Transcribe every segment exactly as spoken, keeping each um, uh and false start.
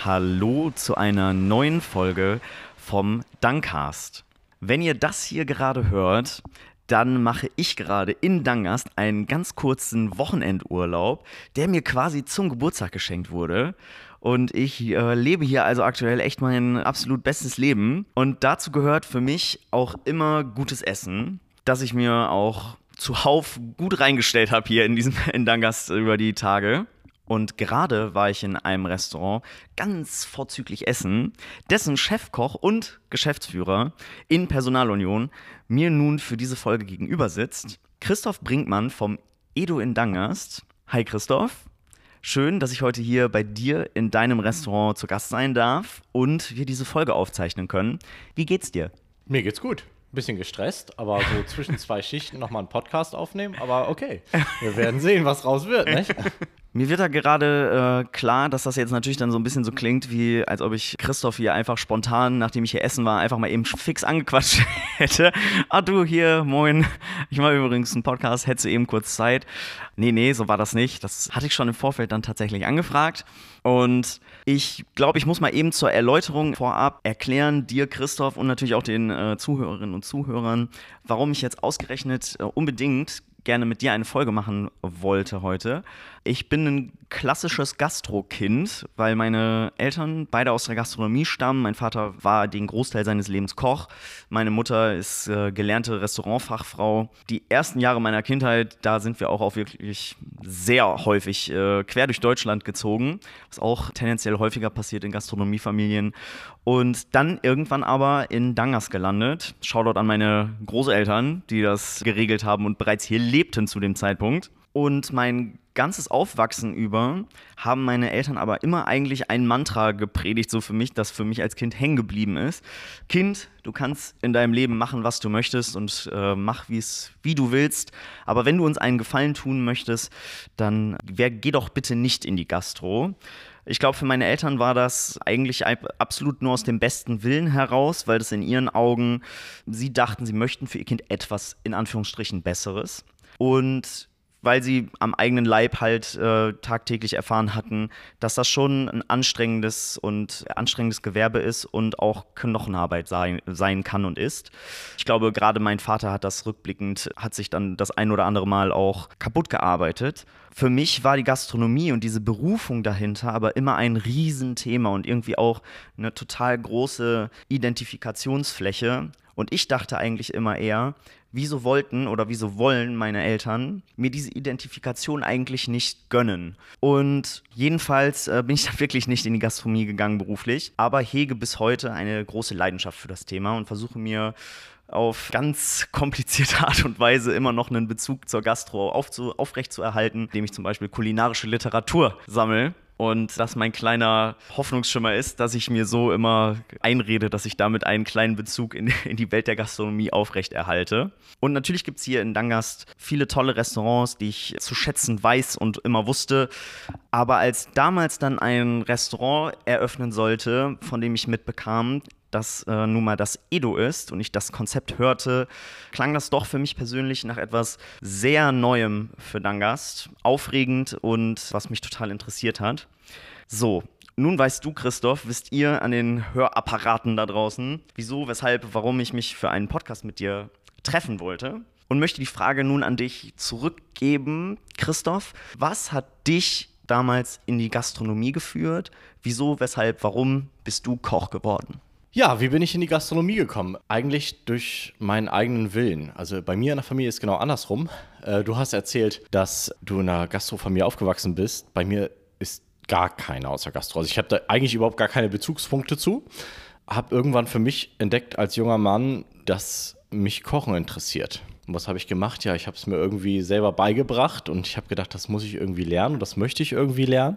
Hallo zu einer neuen Folge vom Dangcast. Wenn ihr das hier gerade hört, dann mache ich gerade in Dangast einen ganz kurzen Wochenendurlaub, der mir quasi zum Geburtstag geschenkt wurde. Und ich äh, lebe hier also aktuell echt mein absolut bestes Leben. Und dazu gehört für mich auch immer gutes Essen, das ich mir auch zuhauf gut reingestellt habe hier in diesem in Dangast über die Tage. Und gerade war ich in einem Restaurant ganz vorzüglich essen, dessen Chefkoch und Geschäftsführer in Personalunion mir nun für diese Folge gegenüber sitzt. Christoph Brinkmann vom Edo in Dangast. Hi Christoph, schön, dass ich heute hier bei dir in deinem Restaurant zu Gast sein darf und wir diese Folge aufzeichnen können. Wie geht's dir? Mir geht's gut. Bisschen gestresst, aber so zwischen zwei Schichten nochmal einen Podcast aufnehmen, aber okay. Wir werden sehen, was raus wird, nicht? Mir wird da gerade äh, klar, dass das jetzt natürlich dann so ein bisschen so klingt, wie als ob ich Christoph hier einfach spontan, nachdem ich hier essen war, einfach mal eben fix angequatscht hätte. Ah du, hier, moin, ich mache übrigens einen Podcast, hättest du eben kurz Zeit? Nee, nee, so war das nicht. Das hatte ich schon im Vorfeld dann tatsächlich angefragt. Und ich glaube, ich muss mal eben zur Erläuterung vorab erklären, dir Christoph und natürlich auch den äh, Zuhörerinnen und Zuhörern, warum ich jetzt ausgerechnet äh, unbedingt gerne mit dir eine Folge machen wollte heute. Ich bin ein klassisches Gastro-Kind, weil meine Eltern beide aus der Gastronomie stammen. Mein Vater war den Großteil seines Lebens Koch. Meine Mutter ist äh, gelernte Restaurantfachfrau. Die ersten Jahre meiner Kindheit, da sind wir auch, auch wirklich sehr häufig äh, quer durch Deutschland gezogen, was auch tendenziell häufiger passiert in Gastronomiefamilien. Und dann irgendwann aber in Dangast gelandet. Shoutout an meine Großeltern, die das geregelt haben und bereits hier lebten zu dem Zeitpunkt. Und mein ganzes Aufwachsen über haben meine Eltern aber immer eigentlich ein Mantra gepredigt, so für mich, das für mich als Kind hängen geblieben ist. Kind, du kannst in deinem Leben machen, was du möchtest und äh, mach, wie's, wie du willst. Aber wenn du uns einen Gefallen tun möchtest, dann wer, geh doch bitte nicht in die Gastro. Ich glaube, für meine Eltern war das eigentlich absolut nur aus dem besten Willen heraus, weil das in ihren Augen, sie dachten, sie möchten für ihr Kind etwas in Anführungsstrichen Besseres. Und weil sie am eigenen Leib halt äh, tagtäglich erfahren hatten, dass das schon ein anstrengendes und anstrengendes Gewerbe ist und auch Knochenarbeit sein, sein kann und ist. Ich glaube, gerade mein Vater hat das rückblickend, hat sich dann das ein oder andere Mal auch kaputt gearbeitet. Für mich war die Gastronomie und diese Berufung dahinter aber immer ein Riesenthema und irgendwie auch eine total große Identifikationsfläche. Und ich dachte eigentlich immer eher, wieso wollten oder wieso wollen meine Eltern mir diese Identifikation eigentlich nicht gönnen? Und jedenfalls äh, bin ich da wirklich nicht in die Gastronomie gegangen beruflich, aber hege bis heute eine große Leidenschaft für das Thema und versuche mir auf ganz komplizierte Art und Weise immer noch einen Bezug zur Gastro aufzu- aufrechtzuerhalten, indem ich zum Beispiel kulinarische Literatur sammle. Und das mein kleiner Hoffnungsschimmer ist, dass ich mir so immer einrede, dass ich damit einen kleinen Bezug in, in die Welt der Gastronomie aufrechterhalte. Und natürlich gibt es hier in Dangast viele tolle Restaurants, die ich zu schätzen weiß und immer wusste. Aber als damals dann ein Restaurant eröffnen sollte, von dem ich mitbekam, dass äh, nun mal das Edo ist und ich das Konzept hörte, klang das doch für mich persönlich nach etwas sehr Neuem für Dangast. Aufregend und was mich total interessiert hat. So, nun weißt du, Christoph, wisst ihr an den Hörapparaten da draußen, wieso, weshalb, warum ich mich für einen Podcast mit dir treffen wollte. Und möchte die Frage nun an dich zurückgeben. Christoph, was hat dich damals in die Gastronomie geführt? Wieso, weshalb, warum bist du Koch geworden? Ja, wie bin ich in die Gastronomie gekommen? Eigentlich durch meinen eigenen Willen. Also bei mir in der Familie ist genau andersrum. Äh, du hast erzählt, dass du in einer Gastrofamilie aufgewachsen bist. Bei mir ist gar keiner außer Gastro. Also ich habe da eigentlich überhaupt gar keine Bezugspunkte zu. Habe irgendwann für mich entdeckt als junger Mann, dass mich Kochen interessiert. Und was habe ich gemacht? Ja, ich habe es mir irgendwie selber beigebracht und ich habe gedacht, das muss ich irgendwie lernen und das möchte ich irgendwie lernen.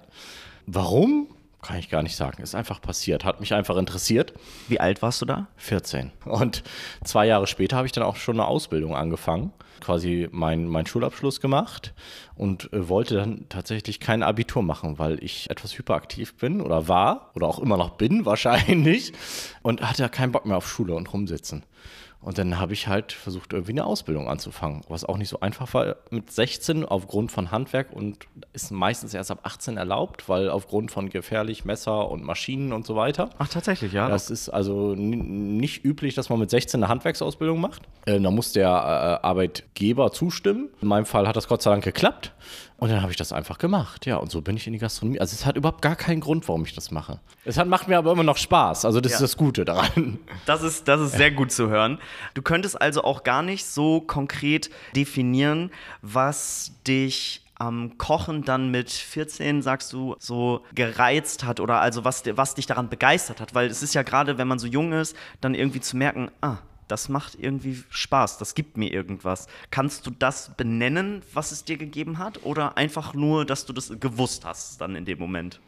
Warum? Kann ich gar nicht sagen. Ist einfach passiert. Hat mich einfach interessiert. Wie alt warst du da? vierzehn. Und zwei Jahre später habe ich dann auch schon eine Ausbildung angefangen. Quasi meinen mein Schulabschluss gemacht und äh, wollte dann tatsächlich kein Abitur machen, weil ich etwas hyperaktiv bin oder war oder auch immer noch bin wahrscheinlich und hatte ja keinen Bock mehr auf Schule und rumsitzen. Und dann habe ich halt versucht, irgendwie eine Ausbildung anzufangen, was auch nicht so einfach war mit sechzehn aufgrund von Handwerk und ist meistens erst ab achtzehn erlaubt, weil aufgrund von gefährlich Messer und Maschinen und so weiter. Ach, tatsächlich, ja. Das ist also n- nicht üblich, dass man mit sechzehn eine Handwerksausbildung macht. Äh, da muss der äh, Arbeitgeber zustimmen. In meinem Fall hat das Gott sei Dank geklappt. Und dann habe ich das einfach gemacht, ja, und so bin ich in die Gastronomie. Also es hat überhaupt gar keinen Grund, warum ich das mache. Es hat, macht mir aber immer noch Spaß, also das ja. ist das Gute daran. Das ist, das ist sehr gut zu hören. Du könntest also auch gar nicht so konkret definieren, was dich am Kochen dann mit vierzehn, sagst du, so gereizt hat oder also was, was dich daran begeistert hat. Weil es ist ja gerade, wenn man so jung ist, dann irgendwie zu merken, ah, das macht irgendwie Spaß, das gibt mir irgendwas. Kannst du das benennen, was es dir gegeben hat? Oder einfach nur, dass du das gewusst hast dann in dem Moment?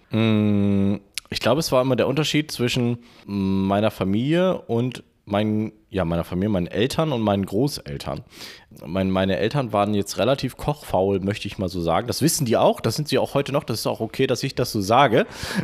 Ich glaube, es war immer der Unterschied zwischen meiner Familie und mein, ja, meiner Familie, meinen Eltern und meinen Großeltern. Mein, meine Eltern waren jetzt relativ kochfaul, möchte ich mal so sagen. Das wissen die auch, das sind sie auch heute noch. Das ist auch okay, dass ich das so sage.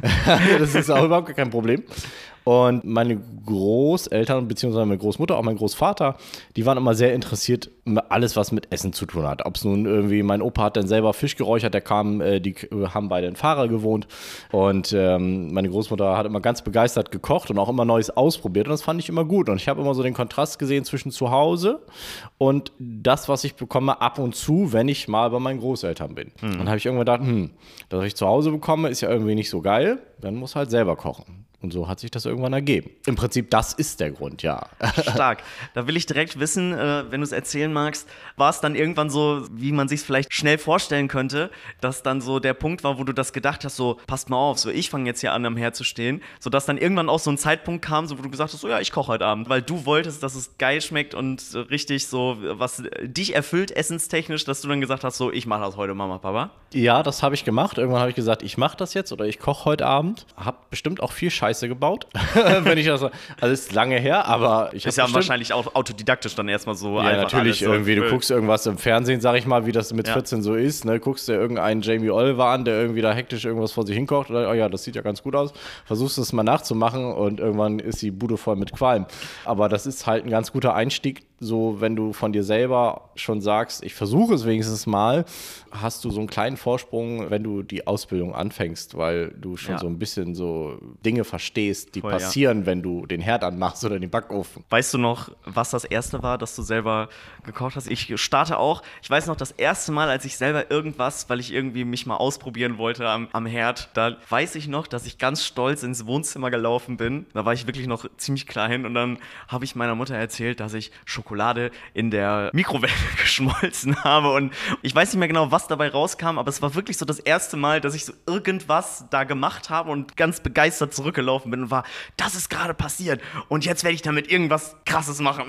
Das ist auch überhaupt kein Problem. Und meine Großeltern, beziehungsweise meine Großmutter, auch mein Großvater, die waren immer sehr interessiert, alles, was mit Essen zu tun hat. Ob es nun irgendwie, mein Opa hat dann selber Fisch geräuchert, der kam, äh, die haben beide in Fahrer gewohnt. Und ähm, meine Großmutter hat immer ganz begeistert gekocht und auch immer Neues ausprobiert. Und das fand ich immer gut. Und ich habe immer so den Kontrast gesehen zwischen zu Hause und das, was ich bekomme ab und zu, wenn ich mal bei meinen Großeltern bin. Mhm. Dann habe ich irgendwann gedacht, hm, das, was ich zu Hause bekomme, ist ja irgendwie nicht so geil. Dann muss halt selber kochen. Und so hat sich das irgendwann ergeben. Im Prinzip, das ist der Grund, ja. Stark. Da will ich direkt wissen, äh, wenn du es erzählen magst, war es dann irgendwann so, wie man sich es vielleicht schnell vorstellen könnte, dass dann so der Punkt war, wo du das gedacht hast, so, passt mal auf, so ich fange jetzt hier an, am Herd zu stehen, sodass dann irgendwann auch so ein Zeitpunkt kam, so, wo du gesagt hast, so ja, ich koche heute Abend, weil du wolltest, dass es geil schmeckt und richtig so, was dich erfüllt, essenstechnisch, dass du dann gesagt hast, so, ich mache das heute, Mama, Papa. Ja, das habe ich gemacht. Irgendwann habe ich gesagt, ich mache das jetzt oder ich koche heute Abend. Hab bestimmt auch viel Scheiße gebaut, wenn ich das so, also ist lange her, aber ich habe ist ja bestimmt, wahrscheinlich auch autodidaktisch dann erstmal so ja, einfach natürlich alles irgendwie, so du guckst irgendwas im Fernsehen, sag ich mal, wie das mit ja. vierzehn so ist, ne, guckst dir irgendeinen Jamie Oliver an, der irgendwie da hektisch irgendwas vor sich hinkocht oder, oh ja, das sieht ja ganz gut aus, versuchst es mal nachzumachen und irgendwann ist die Bude voll mit Qualm, aber das ist halt ein ganz guter Einstieg, so wenn du von dir selber schon sagst, ich versuche es wenigstens mal, hast du so einen kleinen Vorsprung, wenn du die Ausbildung anfängst, weil du schon ja. so ein bisschen so Dinge verstehst, die Voll, passieren, ja. wenn du den Herd anmachst oder den Backofen. Weißt du noch, was das erste war, dass du selber gekocht hast? Ich starte auch, ich weiß noch, das erste Mal, als ich selber irgendwas, weil ich irgendwie mich mal ausprobieren wollte am, am Herd, da weiß ich noch, dass ich ganz stolz ins Wohnzimmer gelaufen bin. Da war ich wirklich noch ziemlich klein und dann habe ich meiner Mutter erzählt, dass ich Schokolade in der Mikrowelle geschmolzen habe und ich weiß nicht mehr genau, was dabei rauskam, aber es war wirklich so das erste Mal, dass ich so irgendwas da gemacht habe und ganz begeistert zurückgelaufen bin und war, das ist gerade passiert und jetzt werde ich damit irgendwas Krasses machen.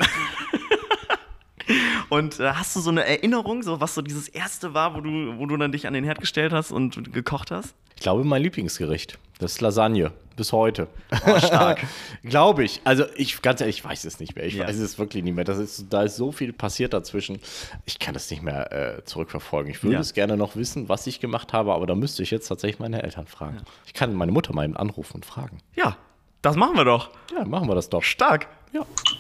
Und äh, hast du so eine Erinnerung, so was so dieses erste war, wo du, wo du dann dich an den Herd gestellt hast und gekocht hast? Ich glaube, mein Lieblingsgericht, das ist Lasagne, bis heute. Oh, stark. Glaube ich. Also ich, ganz ehrlich, ich weiß es nicht mehr. Ich ja. weiß es wirklich nicht mehr. Das ist, da ist so viel passiert dazwischen. Ich kann das nicht mehr äh, zurückverfolgen. Ich würde ja. es gerne noch wissen, was ich gemacht habe, aber da müsste ich jetzt tatsächlich meine Eltern fragen. Ja. Ich kann meine Mutter mal eben anrufen und fragen. Ja, das machen wir doch. Ja, machen wir das doch. Stark. Ja.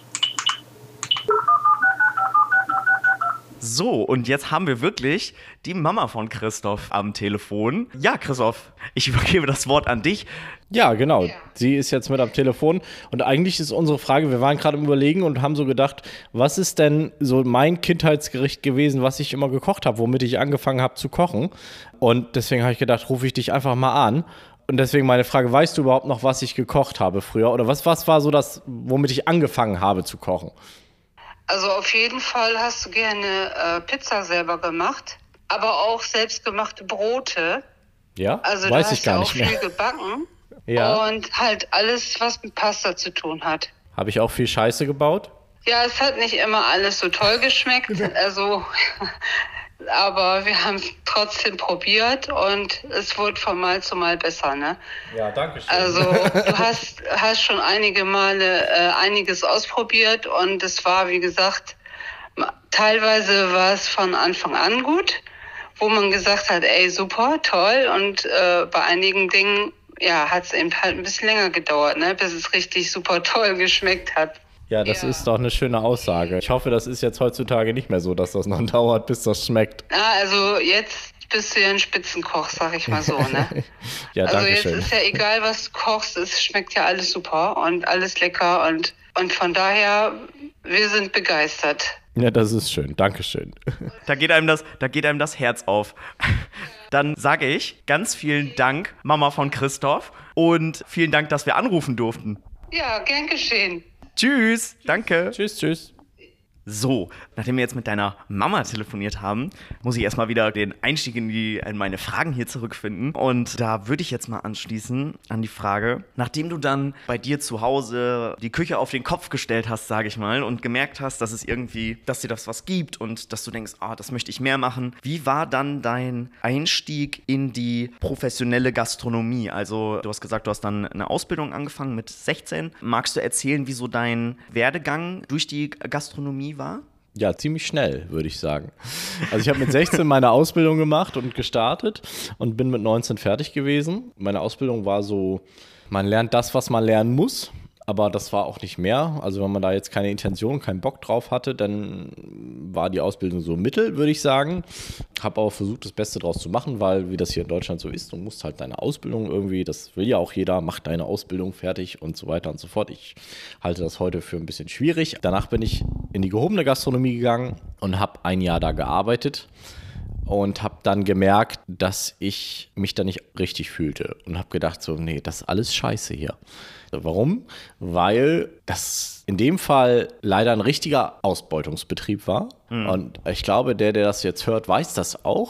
So, und jetzt haben wir wirklich die Mama von Christoph am Telefon. Ja, Christoph, ich übergebe das Wort an dich. Ja, genau. Ja. Sie ist jetzt mit am Telefon. Und eigentlich ist unsere Frage, wir waren gerade im Überlegen und haben so gedacht, was ist denn so mein Kindheitsgericht gewesen, was ich immer gekocht habe, womit ich angefangen habe zu kochen. Und deswegen habe ich gedacht, rufe ich dich einfach mal an. Und deswegen meine Frage, weißt du überhaupt noch, was ich gekocht habe früher? Oder was, was war so das, womit ich angefangen habe zu kochen? Also auf jeden Fall hast du gerne äh, Pizza selber gemacht, aber auch selbstgemachte Brote. Ja, also weiß ich gar nicht mehr. Also du hast ja auch viel gebacken ja. und halt alles, was mit Pasta zu tun hat. Habe ich auch viel Scheiße gebaut? Ja, es hat nicht immer alles so toll geschmeckt, also, aber wir haben es trotzdem probiert und es wurde von Mal zu Mal besser, ne? Ja, danke schön. Also du hast, hast schon einige Male äh, einiges ausprobiert und es war, wie gesagt, teilweise war es von Anfang an gut, wo man gesagt hat, ey, super, toll und äh, bei einigen Dingen, ja, hat es eben halt ein bisschen länger gedauert, ne, bis es richtig super toll geschmeckt hat. Ja, das Ja. ist doch eine schöne Aussage. Ich hoffe, das ist jetzt heutzutage nicht mehr so, dass das noch dauert, bis das schmeckt. Ah, also jetzt bist du ja ein Spitzenkoch, sag ich mal so, ne? Ja, Also danke jetzt schön. ist ja egal, was du kochst, es schmeckt ja alles super und alles lecker und, und von daher, wir sind begeistert. Ja, das ist schön. Dankeschön. Da geht einem das, da geht einem das Herz auf. Dann sage ich ganz vielen Dank, Mama von Christoph, und vielen Dank, dass wir anrufen durften. Ja, gern geschehen. Tschüss, danke. Tschüss, tschüss. So, nachdem wir jetzt mit deiner Mama telefoniert haben, muss ich erstmal wieder den Einstieg in, die, in meine Fragen hier zurückfinden. Und da würde ich jetzt mal anschließen an die Frage, nachdem du dann bei dir zu Hause die Küche auf den Kopf gestellt hast, sage ich mal, und gemerkt hast, dass es irgendwie, dass dir das was gibt und dass du denkst, ah, das möchte ich mehr machen. Wie war dann dein Einstieg in die professionelle Gastronomie? Also du hast gesagt, du hast dann eine Ausbildung angefangen mit sechzehn. Magst du erzählen, wie so dein Werdegang durch die Gastronomie war? Ja, ziemlich schnell, würde ich sagen. Also ich habe mit sechzehn meine Ausbildung gemacht und gestartet und bin mit neunzehn fertig gewesen. Meine Ausbildung war so, man lernt das, was man lernen muss, aber das war auch nicht mehr. Also wenn man da jetzt keine Intention, keinen Bock drauf hatte, dann war die Ausbildung so mittel, würde ich sagen. Habe aber versucht, das Beste draus zu machen, weil wie das hier in Deutschland so ist, du musst halt deine Ausbildung irgendwie, das will ja auch jeder, mach deine Ausbildung fertig und so weiter und so fort. Ich halte das heute für ein bisschen schwierig. Danach bin ich in die gehobene Gastronomie gegangen und habe ein Jahr da gearbeitet. Und habe dann gemerkt, dass ich mich da nicht richtig fühlte und habe gedacht so, nee, das ist alles scheiße hier. Warum? Weil das in dem Fall leider ein richtiger Ausbeutungsbetrieb war. Mhm. Und ich glaube, der, der das jetzt hört, weiß das auch.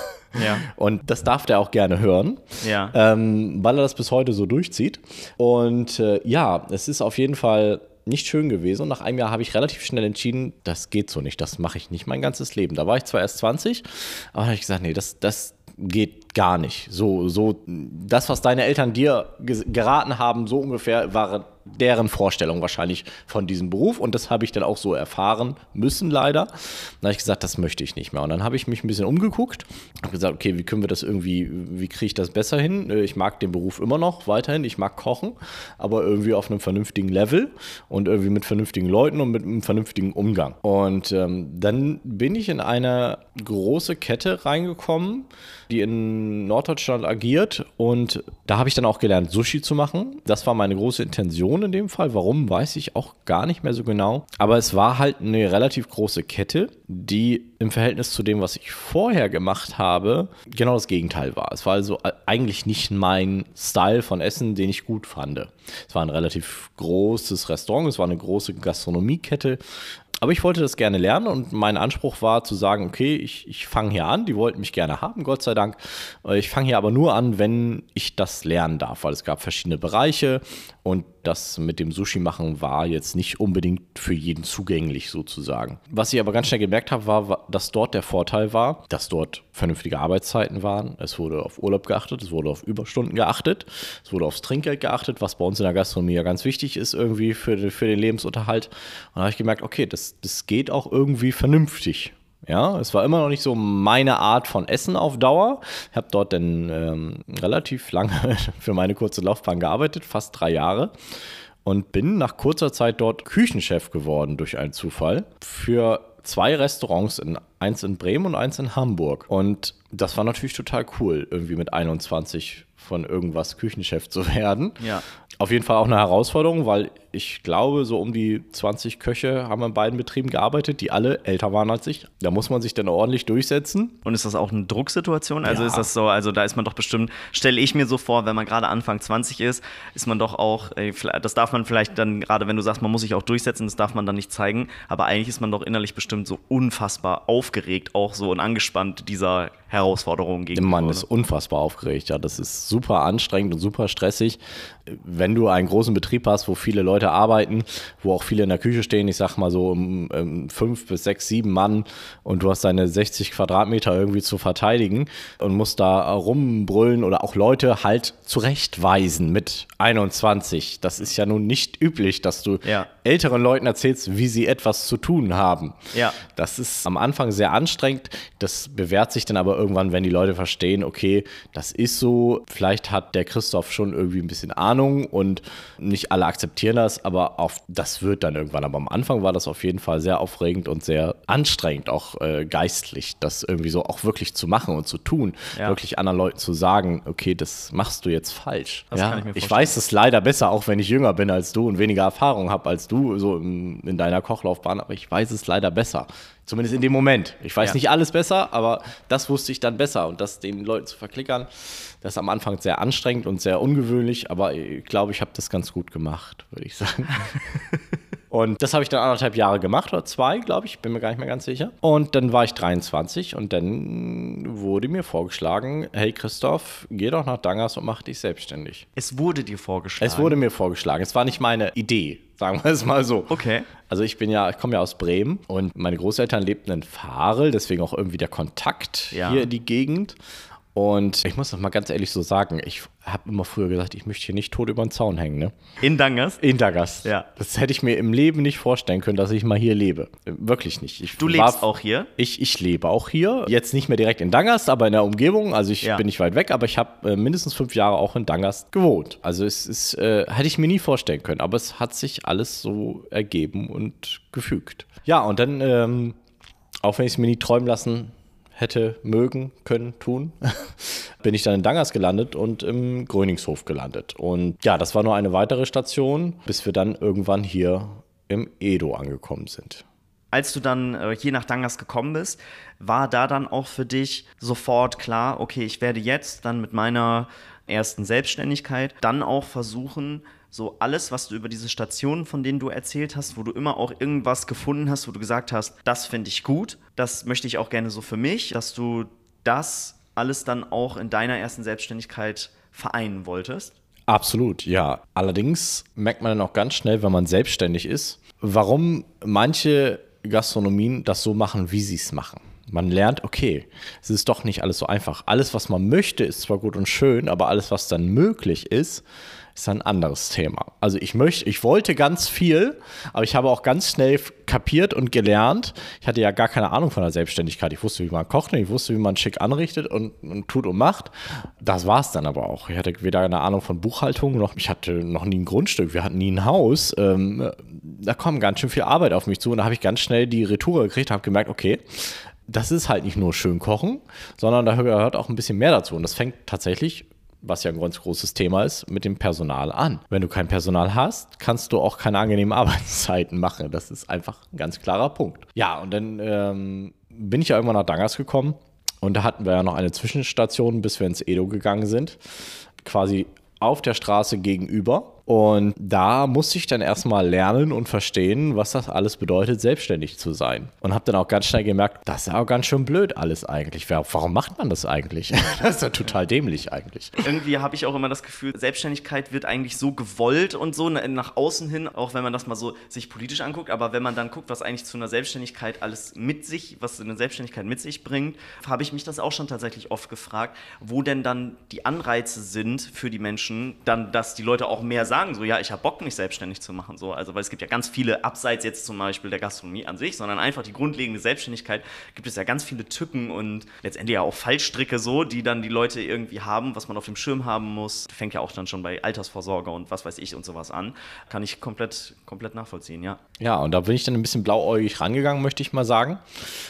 Ja. Und das darf der auch gerne hören, Ja. ähm, weil er das bis heute so durchzieht. Und äh, ja, es ist auf jeden Fall nicht schön gewesen. Und nach einem Jahr habe ich relativ schnell entschieden, das geht so nicht, das mache ich nicht mein ganzes Leben. Da war ich zwar erst zwanzig, aber da habe ich gesagt, nee, das, das geht gar nicht. So, so, das, was deine Eltern dir ge- geraten haben, so ungefähr war deren Vorstellung wahrscheinlich von diesem Beruf. Und das habe ich dann auch so erfahren müssen, leider. Dann habe ich gesagt, das möchte ich nicht mehr. Und dann habe ich mich ein bisschen umgeguckt, habe gesagt, okay, wie können wir das irgendwie, wie kriege ich das besser hin? Ich mag den Beruf immer noch weiterhin, ich mag kochen, aber irgendwie auf einem vernünftigen Level und irgendwie mit vernünftigen Leuten und mit einem vernünftigen Umgang. Und ähm, dann bin ich in eine große Kette reingekommen, die in Norddeutschland agiert, und da habe ich dann auch gelernt, Sushi zu machen. Das war meine große Intention in dem Fall. Warum, weiß ich auch gar nicht mehr so genau. Aber es war halt eine relativ große Kette, die im Verhältnis zu dem, was ich vorher gemacht habe, genau das Gegenteil war. Es war also eigentlich nicht mein Style von Essen, den ich gut fand. Es war ein relativ großes Restaurant, es war eine große Gastronomiekette. Aber ich wollte das gerne lernen und mein Anspruch war zu sagen, okay, ich, ich fange hier an, die wollten mich gerne haben, Gott sei Dank. Ich fange hier aber nur an, wenn ich das lernen darf, weil es gab verschiedene Bereiche und das mit dem Sushi machen war jetzt nicht unbedingt für jeden zugänglich sozusagen. Was ich aber ganz schnell gemerkt habe, war, dass dort der Vorteil war, dass dort vernünftige Arbeitszeiten waren. Es wurde auf Urlaub geachtet, es wurde auf Überstunden geachtet, es wurde aufs Trinkgeld geachtet, was bei uns in der Gastronomie ja ganz wichtig ist irgendwie für, für den Lebensunterhalt. Und da habe ich gemerkt, okay, das, das geht auch irgendwie vernünftig. Ja, es war immer noch nicht so meine Art von Essen auf Dauer. Ich habe dort dann ähm, relativ lange für meine kurze Laufbahn gearbeitet, fast drei Jahre. Und bin nach kurzer Zeit dort Küchenchef geworden durch einen Zufall für zwei Restaurants, in, eins in Bremen und eins in Hamburg. Und das war natürlich total cool, irgendwie mit einundzwanzig von irgendwas Küchenchef zu werden. Ja. Auf jeden Fall auch eine Herausforderung, weil ich glaube, so um die zwanzig Köche haben in beiden Betrieben gearbeitet, die alle älter waren als ich. Da muss man sich dann ordentlich durchsetzen. Und ist das auch eine Drucksituation? Also Ja. ist das so, also da ist man doch bestimmt, stelle ich mir so vor, wenn man gerade Anfang zwanzig ist, ist man doch auch, ey, das darf man vielleicht dann, gerade wenn du sagst, man muss sich auch durchsetzen, das darf man dann nicht zeigen, aber eigentlich ist man doch innerlich bestimmt so unfassbar aufgeregt, auch so und angespannt dieser Herausforderung Der gegenüber. Mann ist unfassbar aufgeregt, ja. Das ist super anstrengend und super stressig. Wenn du einen großen Betrieb hast, wo viele Leute arbeiten, wo auch viele in der Küche stehen, ich sag mal so um, um fünf bis sechs, sieben Mann, und du hast deine sechzig Quadratmeter irgendwie zu verteidigen und musst da rumbrüllen oder auch Leute halt zurechtweisen mit einundzwanzig. Das ist ja nun nicht üblich, dass du Ja. älteren Leuten erzählst, wie sie etwas zu tun haben. Ja. Das ist am Anfang sehr anstrengend, das bewährt sich dann aber irgendwann, wenn die Leute verstehen, okay, das ist so, vielleicht hat der Christoph schon irgendwie ein bisschen Ahnung und nicht alle akzeptieren das, aber auf, das wird dann irgendwann. Aber am Anfang war das auf jeden Fall sehr aufregend und sehr anstrengend, auch äh, geistlich, das irgendwie so auch wirklich zu machen und zu tun, ja. wirklich anderen Leuten zu sagen, okay, das machst du jetzt falsch. Das ja? kann ich mir vorstellen. Ich weiß es leider besser, auch wenn ich jünger bin als du und weniger Erfahrung habe als du, so in, in deiner Kochlaufbahn, aber ich weiß es leider besser. Zumindest in dem Moment. Ich weiß ja. nicht alles besser, aber das wusste ich dann besser. Und das den Leuten zu verklickern, das ist am Anfang sehr anstrengend und sehr ungewöhnlich, aber ich glaube, ich habe das ganz gut gemacht, würde ich sagen. Und das habe ich dann anderthalb Jahre gemacht, oder zwei, glaube ich, bin mir gar nicht mehr ganz sicher. Und dann war ich dreiundzwanzig und dann wurde mir vorgeschlagen, hey Christoph, geh doch nach Dangers und mach dich selbstständig. Es wurde dir vorgeschlagen? Es wurde mir vorgeschlagen. Es war nicht meine Idee, sagen wir es mal so. Okay. Also ich bin ja, ich komme ja aus Bremen und meine Großeltern lebten in Varel, deswegen auch irgendwie der Kontakt ja. hier in die Gegend. Und ich muss das mal ganz ehrlich so sagen, ich habe immer früher gesagt, ich möchte hier nicht tot über den Zaun hängen. Ne? In Dangers? In Dangers. Ja. Das hätte ich mir im Leben nicht vorstellen können, dass ich mal hier lebe. Wirklich nicht. Ich du lebst auch hier? Ich, ich lebe auch hier. Jetzt nicht mehr direkt in Dangers, aber in der Umgebung. Also ich ja. bin nicht weit weg, aber ich habe äh, mindestens fünf Jahre auch in Dangers gewohnt. Also es ist, äh, hätte ich mir nie vorstellen können. Aber es hat sich alles so ergeben und gefügt. Ja, und dann, ähm, auch wenn ich es mir nie träumen lassen hätte mögen, können, tun, bin ich dann in Dangers gelandet und im Gröningshof gelandet. Und ja, das war nur eine weitere Station, bis wir dann irgendwann hier im Edo angekommen sind. Als du dann äh, hier nach Dangers gekommen bist, war da dann auch für dich sofort klar, okay, ich werde jetzt dann mit meiner ersten Selbstständigkeit dann auch versuchen, so alles, was du über diese Stationen, von denen du erzählt hast, wo du immer auch irgendwas gefunden hast, wo du gesagt hast, das finde ich gut, das möchte ich auch gerne so für mich, dass du das alles dann auch in deiner ersten Selbstständigkeit vereinen wolltest? Absolut, ja. Allerdings merkt man dann auch ganz schnell, wenn man selbstständig ist, warum manche Gastronomien das so machen, wie sie es machen. Man lernt, okay, es ist doch nicht alles so einfach. Alles, was man möchte, ist zwar gut und schön, aber alles, was dann möglich ist, ist ein anderes Thema. Also ich möchte, ich wollte ganz viel, aber ich habe auch ganz schnell kapiert und gelernt. Ich hatte ja gar keine Ahnung von der Selbstständigkeit. Ich wusste, wie man kocht, ich wusste, wie man schick anrichtet und, und tut und macht. Das war es dann aber auch. Ich hatte weder eine Ahnung von Buchhaltung, noch ich hatte noch nie ein Grundstück, wir hatten nie ein Haus. Ähm, da kommt ganz schön viel Arbeit auf mich zu und da habe ich ganz schnell die Retour gekriegt und habe gemerkt, okay, das ist halt nicht nur schön kochen, sondern da gehört auch ein bisschen mehr dazu. Und das fängt tatsächlich, was ja ein ganz großes Thema ist, mit dem Personal an. Wenn du kein Personal hast, kannst du auch keine angenehmen Arbeitszeiten machen. Das ist einfach ein ganz klarer Punkt. Ja, und dann ähm, bin ich ja irgendwann nach Dangers gekommen und da hatten wir ja noch eine Zwischenstation, bis wir ins Edo gegangen sind. Quasi auf der Straße gegenüber. Und da musste ich dann erstmal lernen und verstehen, was das alles bedeutet, selbstständig zu sein. Und habe dann auch ganz schnell gemerkt, das ist ja auch ganz schön blöd alles eigentlich. Warum macht man das eigentlich? Das ist ja total dämlich eigentlich. Irgendwie habe ich auch immer das Gefühl, Selbstständigkeit wird eigentlich so gewollt und so nach außen hin, auch wenn man das mal so sich politisch anguckt. Aber wenn man dann guckt, was eigentlich zu einer Selbstständigkeit alles mit sich, was eine Selbstständigkeit mit sich bringt, habe ich mich das auch schon tatsächlich oft gefragt, wo denn dann die Anreize sind für die Menschen, dann, dass die Leute auch mehr sagen, so, ja, ich habe Bock, mich selbstständig zu machen, so, also, weil es gibt ja ganz viele, abseits jetzt zum Beispiel der Gastronomie an sich, sondern einfach die grundlegende Selbstständigkeit, gibt es ja ganz viele Tücken und letztendlich ja auch Fallstricke so, die dann die Leute irgendwie haben, was man auf dem Schirm haben muss, fängt ja auch dann schon bei Altersvorsorge und was weiß ich und sowas an, kann ich komplett, komplett nachvollziehen, ja. Ja, und da bin ich dann ein bisschen blauäugig rangegangen, möchte ich mal sagen.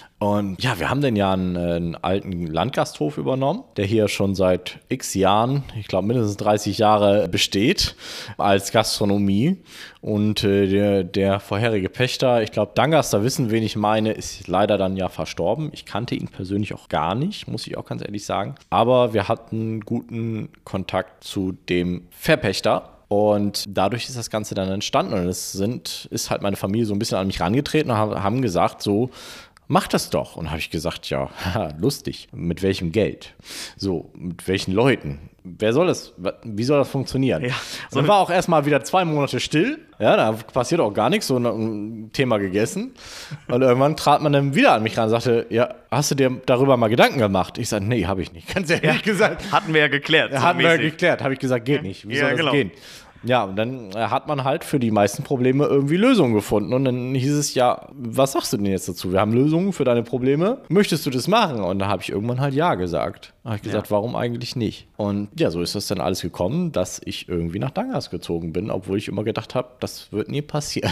Und ja, wir haben dann ja einen, einen alten Landgasthof übernommen, der hier schon seit x Jahren, ich glaube mindestens dreißig Jahre besteht, als Gastronomie. Und äh, der, der vorherige Pächter, ich glaube Dangers, da wissen, wen ich meine, ist leider dann ja verstorben. Ich kannte ihn persönlich auch gar nicht, muss ich auch ganz ehrlich sagen. Aber wir hatten guten Kontakt zu dem Verpächter. Und dadurch ist das Ganze dann entstanden. Und es sind, ist halt meine Familie so ein bisschen an mich rangetreten und haben gesagt, so, mach das doch. Und habe ich gesagt, ja, haha, lustig. Mit welchem Geld? So, mit welchen Leuten? Wer soll das? Wie soll das funktionieren? Ja, so dann war auch erstmal wieder zwei Monate still. Ja, da passiert auch gar nichts, so ein Thema gegessen. Und irgendwann trat man dann wieder an mich ran und sagte, ja, hast du dir darüber mal Gedanken gemacht? Ich sage, nee, habe ich nicht. Ganz ehrlich ja, gesagt. Hatten wir ja geklärt. So hatten mäßig. wir ja geklärt. Habe ich gesagt, geht nicht. Wie ja, soll das genau. gehen? Ja, und dann äh, hat man halt für die meisten Probleme irgendwie Lösungen gefunden. Und dann hieß es ja, was sagst du denn jetzt dazu? Wir haben Lösungen für deine Probleme. Möchtest du das machen? Und da habe ich irgendwann halt ja gesagt. Da habe ich gesagt, ja. Warum eigentlich nicht? Und ja, so ist das dann alles gekommen, dass ich irgendwie nach Dangas gezogen bin, obwohl ich immer gedacht habe, das wird nie passieren.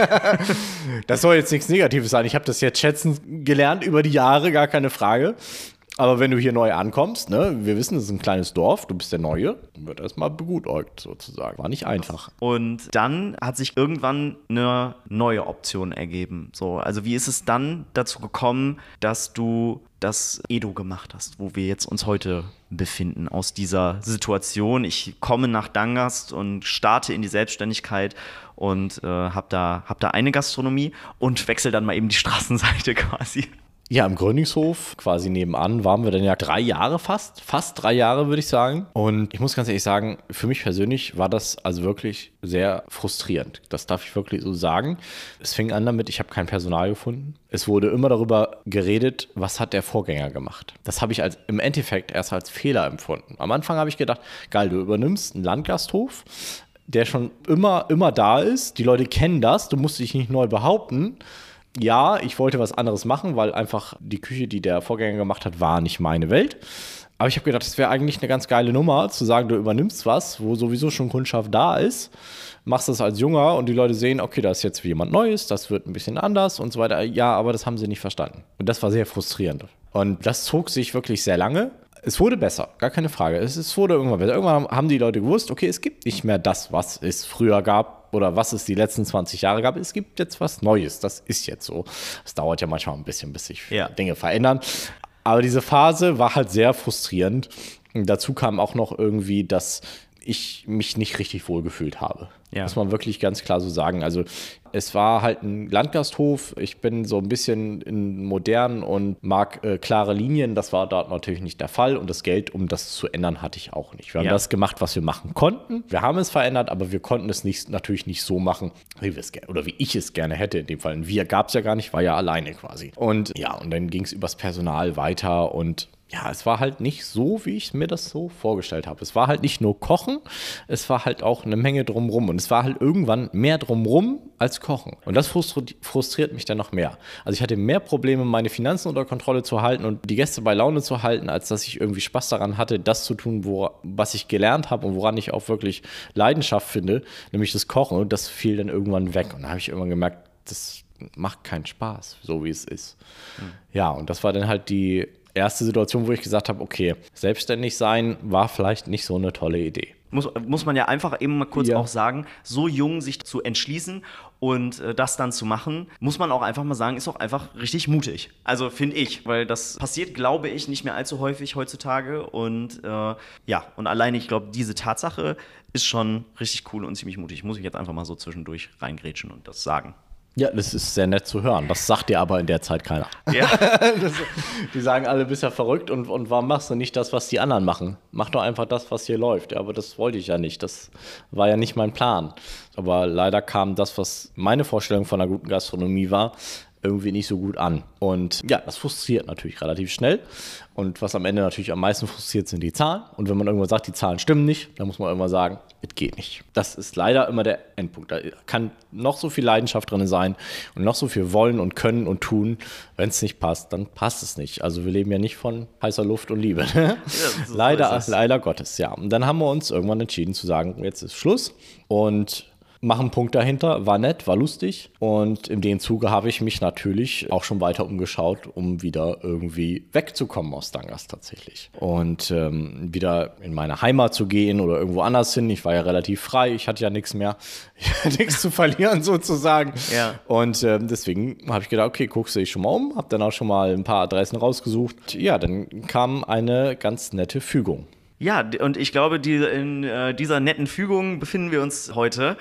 Das soll jetzt nichts Negatives sein. Ich habe das jetzt schätzen gelernt über die Jahre, gar keine Frage. Aber wenn du hier neu ankommst, ne, wir wissen, es ist ein kleines Dorf, du bist der Neue, wird erstmal begutäugt sozusagen. War nicht einfach. Und dann hat sich irgendwann eine neue Option ergeben. So, also wie ist es dann dazu gekommen, dass du das Edo gemacht hast, wo wir jetzt uns heute befinden, aus dieser Situation? Ich komme nach Dangast und starte in die Selbstständigkeit und äh, habe da, hab da eine Gastronomie und wechsle dann mal eben die Straßenseite quasi. Ja, im Gröningshof, quasi nebenan, waren wir dann ja drei Jahre fast, fast drei Jahre, würde ich sagen. Und ich muss ganz ehrlich sagen, für mich persönlich war das also wirklich sehr frustrierend. Das darf ich wirklich so sagen. Es fing an damit, ich habe kein Personal gefunden. Es wurde immer darüber geredet, was hat der Vorgänger gemacht. Das habe ich als, im Endeffekt erst als Fehler empfunden. Am Anfang habe ich gedacht, geil, du übernimmst einen Landgasthof, der schon immer, immer da ist. Die Leute kennen das, du musst dich nicht neu behaupten. Ja, ich wollte was anderes machen, weil einfach die Küche, die der Vorgänger gemacht hat, war nicht meine Welt. Aber ich habe gedacht, das wäre eigentlich eine ganz geile Nummer, zu sagen, du übernimmst was, wo sowieso schon Kundschaft da ist, machst das als Junger und die Leute sehen, okay, da ist jetzt jemand Neues, das wird ein bisschen anders und so weiter. Ja, aber das haben sie nicht verstanden. Und das war sehr frustrierend. Und das zog sich wirklich sehr lange. Es wurde besser, gar keine Frage. Es, es wurde irgendwann besser. Irgendwann haben die Leute gewusst, okay, es gibt nicht mehr das, was es früher gab oder was es die letzten zwanzig Jahre gab. Es gibt jetzt was Neues. Das ist jetzt so. Es dauert ja manchmal ein bisschen, bis sich ja. Dinge verändern. Aber diese Phase war halt sehr frustrierend. Und dazu kam auch noch irgendwie, dass ich mich nicht richtig wohlgefühlt habe. Ja. Muss man wirklich ganz klar so sagen. Also es war halt ein Landgasthof. Ich bin so ein bisschen in modern und mag äh, klare Linien. Das war dort natürlich nicht der Fall. Und das Geld, um das zu ändern, hatte ich auch nicht. Wir haben ja. das gemacht, was wir machen konnten. Wir haben es verändert, aber wir konnten es nicht, natürlich nicht so machen, wie wir es gerne oder wie ich es gerne hätte. In dem Fall ein Wir gab es ja gar nicht, war ja alleine quasi. Und ja, und dann ging es übers Personal weiter und ja, es war halt nicht so, wie ich mir das so vorgestellt habe. Es war halt nicht nur Kochen, es war halt auch eine Menge drumrum. Und es war halt irgendwann mehr drumrum als Kochen. Und das frustri- frustriert mich dann noch mehr. Also ich hatte mehr Probleme, meine Finanzen unter Kontrolle zu halten und die Gäste bei Laune zu halten, als dass ich irgendwie Spaß daran hatte, das zu tun, wo, was ich gelernt habe und woran ich auch wirklich Leidenschaft finde, nämlich das Kochen. Und das fiel dann irgendwann weg. Und da habe ich irgendwann gemerkt, das macht keinen Spaß, so wie es ist. Mhm. Ja, und das war dann halt die erste Situation, wo ich gesagt habe, okay, selbstständig sein war vielleicht nicht so eine tolle Idee. Muss, muss man ja einfach eben mal kurz ja. auch sagen, so jung sich zu entschließen und äh, das dann zu machen, muss man auch einfach mal sagen, ist auch einfach richtig mutig. Also finde ich, weil das passiert, glaube ich, nicht mehr allzu häufig heutzutage und äh, ja, und alleine, ich glaube, diese Tatsache ist schon richtig cool und ziemlich mutig. Muss ich jetzt einfach mal so zwischendurch reingrätschen und das sagen. Ja, das ist sehr nett zu hören. Das sagt dir aber in der Zeit keiner. Ja. das, die sagen alle, bist ja verrückt und, und warum machst du nicht das, was die anderen machen? Mach doch einfach das, was hier läuft. Ja, aber das wollte ich ja nicht. Das war ja nicht mein Plan. Aber leider kam das, was meine Vorstellung von einer guten Gastronomie war, irgendwie nicht so gut an. Und ja, das frustriert natürlich relativ schnell. Und was am Ende natürlich am meisten frustriert, sind die Zahlen. Und wenn man irgendwann sagt, die Zahlen stimmen nicht, dann muss man irgendwann sagen, es geht nicht. Das ist leider immer der Endpunkt. Da kann noch so viel Leidenschaft drin sein und noch so viel wollen und können und tun. Wenn es nicht passt, dann passt es nicht. Also wir leben ja nicht von heißer Luft und Liebe. Ja, so leider, so leider Gottes, ja. Und dann haben wir uns irgendwann entschieden zu sagen, jetzt ist Schluss. Und machen einen Punkt dahinter, war nett, war lustig und in dem Zuge habe ich mich natürlich auch schon weiter umgeschaut, um wieder irgendwie wegzukommen aus Dangast tatsächlich und ähm, wieder in meine Heimat zu gehen oder irgendwo anders hin. Ich war ja relativ frei, ich hatte ja nichts mehr, nichts zu verlieren sozusagen ja. und ähm, deswegen habe ich gedacht, okay, guckst du dich schon mal um, habe dann auch schon mal ein paar Adressen rausgesucht. Ja, dann kam eine ganz nette Fügung. Ja, und ich glaube, die, in äh, dieser netten Fügung befinden wir uns heute.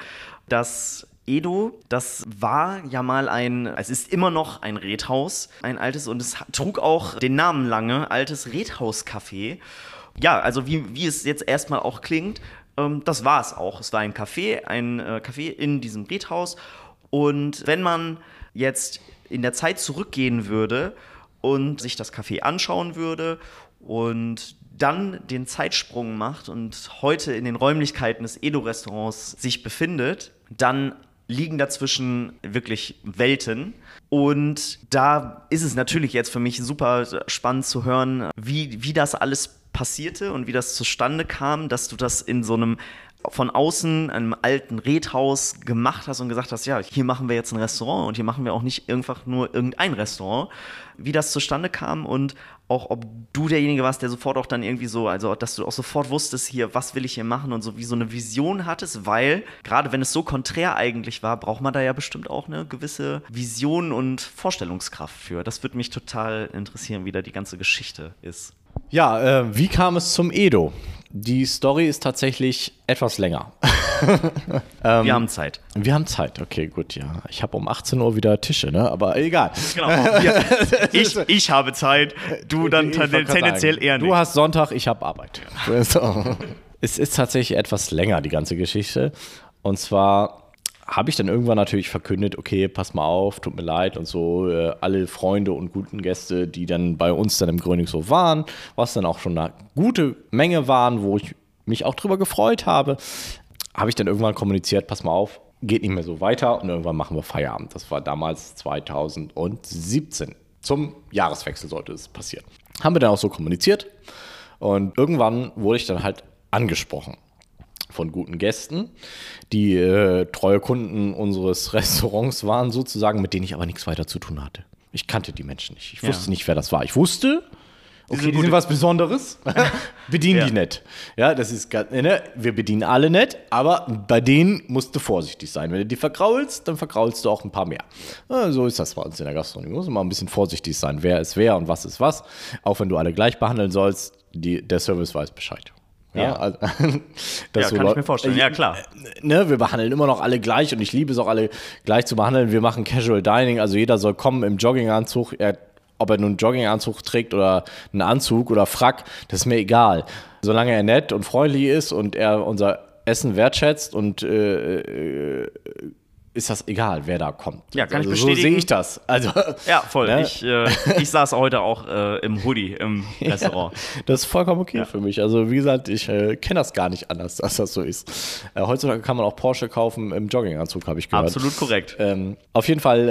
Das Edo, das war ja mal ein, es ist immer noch ein Redhaus, ein altes, und es trug auch den Namen lange, altes Redhauscafé. Ja, also wie, wie es jetzt erstmal auch klingt, ähm, das war es auch. Es war ein Café, ein äh, Café in diesem Redhaus. Und wenn man jetzt in der Zeit zurückgehen würde und sich das Café anschauen würde und dann den Zeitsprung macht und heute in den Räumlichkeiten des Edo-Restaurants sich befindet, dann liegen dazwischen wirklich Welten. Und da ist es natürlich jetzt für mich super spannend zu hören, wie, wie das alles passierte und wie das zustande kam, dass du das in so einem von außen, einem alten Redhaus gemacht hast und gesagt hast, ja, hier machen wir jetzt ein Restaurant und hier machen wir auch nicht einfach nur irgendein Restaurant. Wie das zustande kam und auch, ob du derjenige warst, der sofort auch dann irgendwie so, also dass du auch sofort wusstest, hier, was will ich hier machen und so wie so eine Vision hattest, weil gerade wenn es so konträr eigentlich war, braucht man da ja bestimmt auch eine gewisse Vision und Vorstellungskraft für. Das würde mich total interessieren, wie da die ganze Geschichte ist. Ja, äh, wie kam es zum Edo? Die Story ist tatsächlich etwas länger. ähm, wir haben Zeit. Wir haben Zeit, okay, gut, ja. Ich habe um achtzehn Uhr wieder Tische, ne? Aber egal. Genau. Ja. Ich, ich habe Zeit, du dann tendenziell eher nicht. Du hast Sonntag, ich habe Arbeit. So. Es ist tatsächlich etwas länger, die ganze Geschichte. Und zwar habe ich dann irgendwann natürlich verkündet, okay, pass mal auf, tut mir leid und so, äh, alle Freunde und guten Gäste, die dann bei uns dann im Gröningshof waren, was dann auch schon eine gute Menge waren, wo ich mich auch drüber gefreut habe, habe ich dann irgendwann kommuniziert, pass mal auf, geht nicht mehr so weiter und irgendwann machen wir Feierabend. Das war damals zweitausendsiebzehn. Zum Jahreswechsel sollte es passieren. Haben wir dann auch so kommuniziert und irgendwann wurde ich dann halt angesprochen von guten Gästen, die äh, treue Kunden unseres Restaurants waren sozusagen, mit denen ich aber nichts weiter zu tun hatte. Ich kannte die Menschen nicht. Ich wusste ja. nicht, wer das war. Ich wusste, okay, die sind, die sind was Besonderes. Bedienen ja. die nett. Ja, das ist, ne, wir bedienen alle nett, aber bei denen musst du vorsichtig sein. Wenn du die vergraulst, dann vergraulst du auch ein paar mehr. Ja, so ist das bei uns in der Gastronomie. Du musst immer ein bisschen vorsichtig sein, wer ist wer und was ist was. Auch wenn du alle gleich behandeln sollst, die, der Service weiß Bescheid. Ja, ja. Also, ja so kann ich mir vorstellen. Ja, klar. Ne, wir behandeln immer noch alle gleich und ich liebe es auch, alle gleich zu behandeln. Wir machen Casual Dining, also jeder soll kommen im Jogginganzug. Er, ob er nun einen Jogginganzug trägt oder einen Anzug oder Frack, das ist mir egal. Solange er nett und freundlich ist und er unser Essen wertschätzt und äh, äh, ist das egal, wer da kommt. Ja, kann also ich bestätigen. So sehe ich das. Also, ja, voll. Ne? Ich, äh, ich saß heute auch äh, im Hoodie im Restaurant. Ja, das ist vollkommen okay ja. für mich. Also wie gesagt, ich äh, kenne das gar nicht anders, dass das so ist. Äh, heutzutage kann man auch Porsche kaufen im Jogginganzug, habe ich gehört. Absolut korrekt. Ähm, auf jeden Fall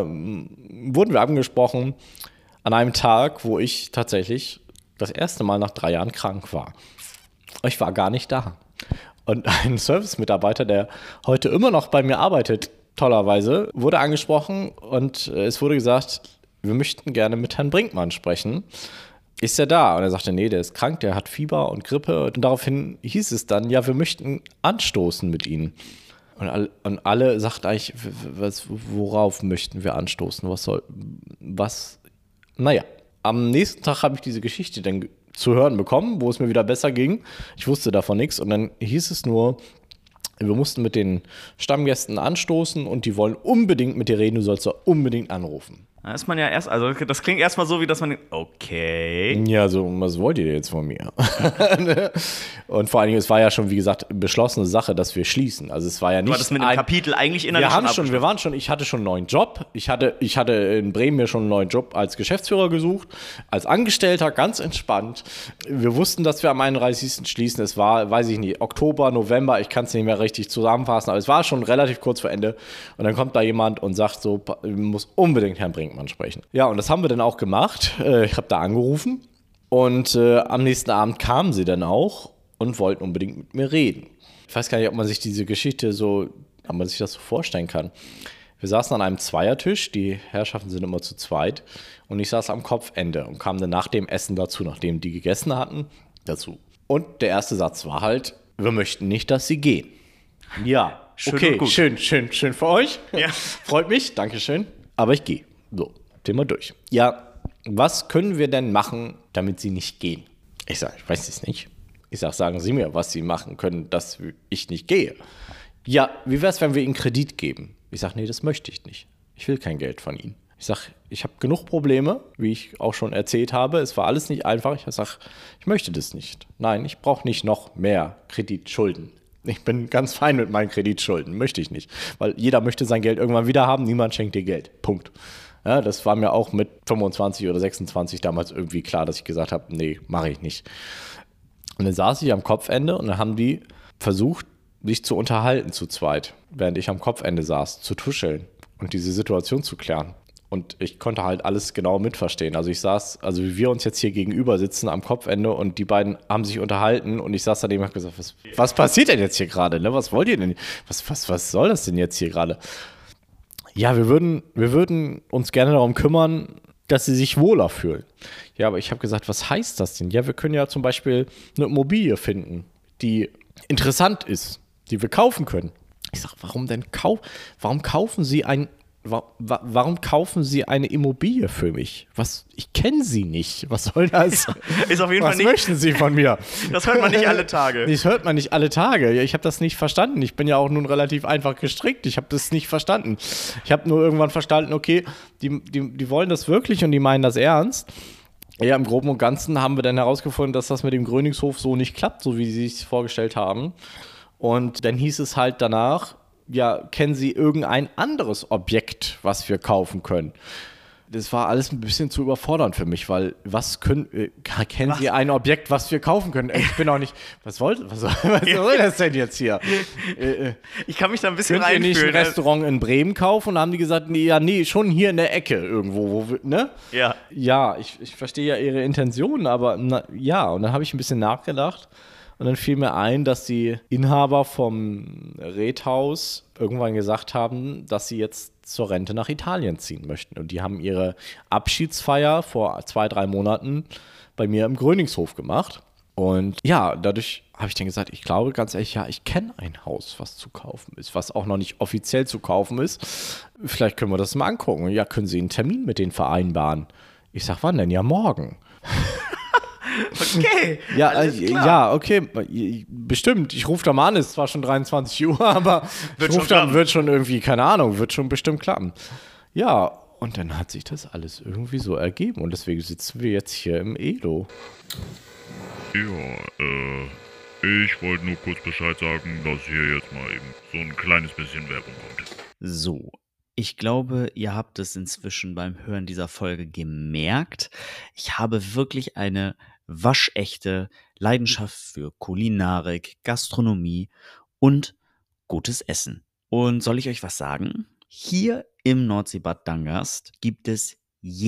äh, wurden wir angesprochen an einem Tag, wo ich tatsächlich das erste Mal nach drei Jahren krank war. Ich war gar nicht da. Und ein Service-Mitarbeiter, der heute immer noch bei mir arbeitet, tollerweise, wurde angesprochen und es wurde gesagt, wir möchten gerne mit Herrn Brinkmann sprechen. Ist er da? Und er sagte, nee, der ist krank, der hat Fieber und Grippe. Und daraufhin hieß es dann, ja, wir möchten anstoßen mit Ihnen. Und alle, und alle sagten eigentlich, was, worauf möchten wir anstoßen? Was soll, was? Naja, am nächsten Tag habe ich diese Geschichte dann zu hören bekommen, wo es mir wieder besser ging. Ich wusste davon nichts und dann hieß es nur, wir mussten mit den Stammgästen anstoßen und die wollen unbedingt mit dir reden, du sollst da unbedingt anrufen. Da ist man ja erst, also das klingt erstmal so, wie dass man denkt, okay. Ja, so, was wollt ihr jetzt von mir? Und vor allen Dingen, es war ja schon, wie gesagt, beschlossene Sache, dass wir schließen. Also es war ja nicht. Du hattest mit dem ein, Kapitel eigentlich innerlich wir haben schon, wir waren schon, ich hatte schon einen neuen Job. Ich hatte, ich hatte in Bremen mir schon einen neuen Job als Geschäftsführer gesucht, als Angestellter, ganz entspannt. Wir wussten, dass wir am einunddreißigsten schließen. Es war, weiß ich nicht, Oktober, November, ich kann es nicht mehr richtig zusammenfassen, aber es war schon relativ kurz vor Ende. Und dann kommt da jemand und sagt so, muss unbedingt Herrn Brinkmann sprechen. Ja, und das haben wir dann auch gemacht. Ich habe da angerufen und äh, am nächsten Abend kamen sie dann auch und wollten unbedingt mit mir reden. Ich weiß gar nicht, ob man sich diese Geschichte so, ob man sich das so vorstellen kann. Wir saßen an einem Zweiertisch, die Herrschaften sind immer zu zweit und ich saß am Kopfende und kam dann nach dem Essen dazu, nachdem die gegessen hatten, dazu. Und der erste Satz war halt, wir möchten nicht, dass sie gehen. Ja, schön okay, gut. schön, schön, schön für euch. Ja. Freut mich, Dankeschön. Aber ich gehe. So, Thema durch. Ja, was können wir denn machen, damit sie nicht gehen? Ich sage, ich weiß es nicht. Ich sage, sagen Sie mir, was Sie machen können, dass ich nicht gehe. Ja, wie wäre es, wenn wir Ihnen Kredit geben? Ich sage, nee, das möchte ich nicht. Ich will kein Geld von Ihnen. Ich sage, ich habe genug Probleme, wie ich auch schon erzählt habe. Es war alles nicht einfach. Ich sage, ich möchte das nicht. Nein, ich brauche nicht noch mehr Kreditschulden. Ich bin ganz fein mit meinen Kreditschulden. Möchte ich nicht. Weil jeder möchte sein Geld irgendwann wieder haben. Niemand schenkt dir Geld. Punkt. Ja, das war mir auch mit fünfundzwanzig oder sechsundzwanzig damals irgendwie klar, dass ich gesagt habe, nee, mache ich nicht. Und dann saß ich am Kopfende und dann haben die versucht, sich zu unterhalten zu zweit, während ich am Kopfende saß, zu tuscheln und diese Situation zu klären. Und ich konnte halt alles genau mitverstehen. Also ich saß, also wie wir uns jetzt hier gegenüber sitzen am Kopfende und die beiden haben sich unterhalten und ich saß daneben und habe gesagt, was, was passiert denn jetzt hier gerade? Ne? Was wollt ihr denn? Was, was, was soll das denn jetzt hier gerade? Ja, wir würden, wir würden uns gerne darum kümmern, dass sie sich wohler fühlen. Ja, aber ich habe gesagt, was heißt das denn? Ja, wir können ja zum Beispiel eine Immobilie finden, die interessant ist, die wir kaufen können. Ich sage, warum denn kau- warum kaufen Sie ein Warum kaufen Sie eine Immobilie für mich? Was? Ich kenne Sie nicht. Was soll das? Ist auf jeden Was Fall nicht. Was möchten Sie von mir? Das hört man nicht alle Tage. Das hört man nicht alle Tage. Ich habe das nicht verstanden. Ich bin ja auch nun relativ einfach gestrickt. Ich habe das nicht verstanden. Ich habe nur irgendwann verstanden, okay, die, die, die wollen das wirklich und die meinen das ernst. Ja, im Groben und Ganzen haben wir dann herausgefunden, dass das mit dem Gröningshof so nicht klappt, so wie sie es vorgestellt haben. Und dann hieß es halt danach, ja, kennen Sie irgendein anderes Objekt, was wir kaufen können? Das war alles ein bisschen zu überfordernd für mich, weil was können, äh, kennen was? Sie ein Objekt, was wir kaufen können? Ich bin auch nicht, was, wollt, was, soll, was soll das denn jetzt hier? Äh, ich kann mich da ein bisschen reinfühlen. Könnt ihr nicht ein also Restaurant in Bremen kaufen? Und haben die gesagt, nee, ja, nee, schon hier in der Ecke irgendwo, wo wir, ne? Ja. Ja, ich, ich verstehe ja Ihre Intentionen, aber na, ja, und dann habe ich ein bisschen nachgedacht. Und dann fiel mir ein, dass die Inhaber vom Redhaus irgendwann gesagt haben, dass sie jetzt zur Rente nach Italien ziehen möchten. Und die haben ihre Abschiedsfeier vor zwei, drei Monaten bei mir im Gröningshof gemacht. Und ja, dadurch habe ich dann gesagt, ich glaube ganz ehrlich, ja, ich kenne ein Haus, was zu kaufen ist, was auch noch nicht offiziell zu kaufen ist. Vielleicht können wir das mal angucken. Ja, können Sie einen Termin mit denen vereinbaren? Ich sage, wann denn? Ja, morgen. Okay. Ja, alles klar. Ja, okay, bestimmt. Ich rufe da mal an, es ist zwar schon dreiundzwanzig Uhr, aber wird ich rufe da, wird schon irgendwie, keine Ahnung, wird schon bestimmt klappen. Ja, und dann hat sich das alles irgendwie so ergeben und deswegen sitzen wir jetzt hier im Edo. Ja, äh, ich wollte nur kurz Bescheid sagen, dass hier jetzt mal eben so ein kleines bisschen Werbung kommt. So. Ich glaube, ihr habt es inzwischen beim Hören dieser Folge gemerkt. Ich habe wirklich eine waschechte Leidenschaft für Kulinarik, Gastronomie und gutes Essen. Und soll ich euch was sagen? Hier im Nordseebad Dangast gibt es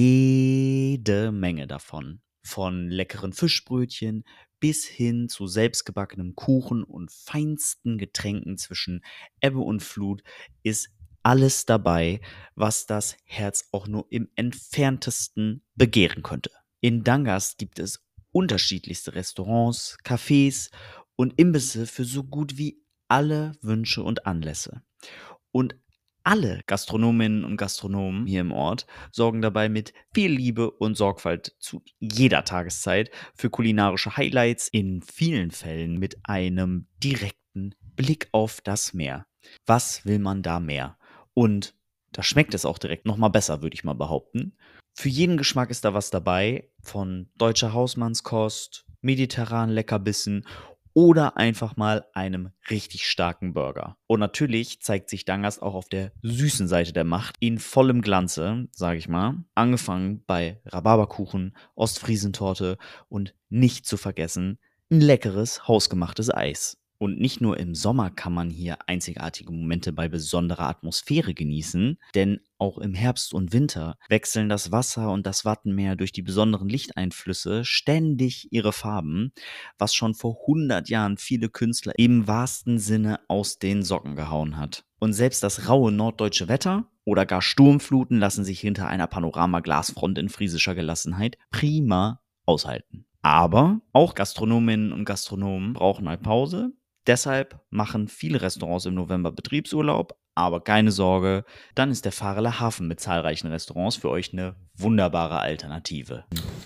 jede Menge davon. Von leckeren Fischbrötchen bis hin zu selbstgebackenem Kuchen und feinsten Getränken zwischen Ebbe und Flut ist alles dabei, was das Herz auch nur im entferntesten begehren könnte. In Dangast gibt es unterschiedlichste Restaurants, Cafés und Imbisse für so gut wie alle Wünsche und Anlässe. Und alle Gastronominnen und Gastronomen hier im Ort sorgen dabei mit viel Liebe und Sorgfalt zu jeder Tageszeit für kulinarische Highlights, in vielen Fällen mit einem direkten Blick auf das Meer. Was will man da mehr? Und da schmeckt es auch direkt nochmal besser, würde ich mal behaupten. Für jeden Geschmack ist da was dabei, von deutscher Hausmannskost, mediterranen Leckerbissen oder einfach mal einem richtig starken Burger. Und natürlich zeigt sich Dangast auch auf der süßen Seite der Macht in vollem Glanze, sage ich mal. Angefangen bei Rhabarberkuchen, Ostfriesentorte und nicht zu vergessen, ein leckeres, hausgemachtes Eis. Und nicht nur im Sommer kann man hier einzigartige Momente bei besonderer Atmosphäre genießen, denn auch im Herbst und Winter wechseln das Wasser und das Wattenmeer durch die besonderen Lichteinflüsse ständig ihre Farben, was schon vor hundert Jahren viele Künstler im wahrsten Sinne aus den Socken gehauen hat. Und selbst das raue norddeutsche Wetter oder gar Sturmfluten lassen sich hinter einer Panoramaglasfront in friesischer Gelassenheit prima aushalten. Aber auch Gastronominnen und Gastronomen brauchen mal Pause. Deshalb machen viele Restaurants im November Betriebsurlaub, aber keine Sorge, dann ist der Fareler Hafen mit zahlreichen Restaurants für euch eine wunderbare Alternative.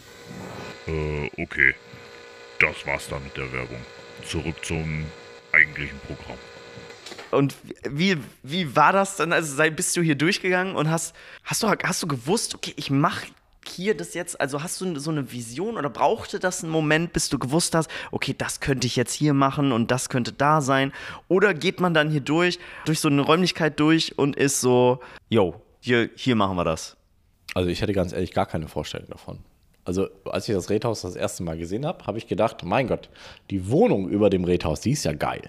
Äh, okay. Das war's dann mit der Werbung. Zurück zum eigentlichen Programm. Und wie, wie war das dann? Also sei, bist du hier durchgegangen und hast, hast, du, hast du gewusst, okay, ich mache hier das jetzt, also hast du so eine Vision oder brauchte das einen Moment, bis du gewusst hast, okay, das könnte ich jetzt hier machen und das könnte da sein? Oder geht man dann hier durch, durch so eine Räumlichkeit durch und ist so, yo, hier, hier machen wir das? Also ich hätte ganz ehrlich gar keine Vorstellung davon. Also als ich das Redhaus das erste Mal gesehen habe, habe ich gedacht, mein Gott, die Wohnung über dem Redhaus, die ist ja geil.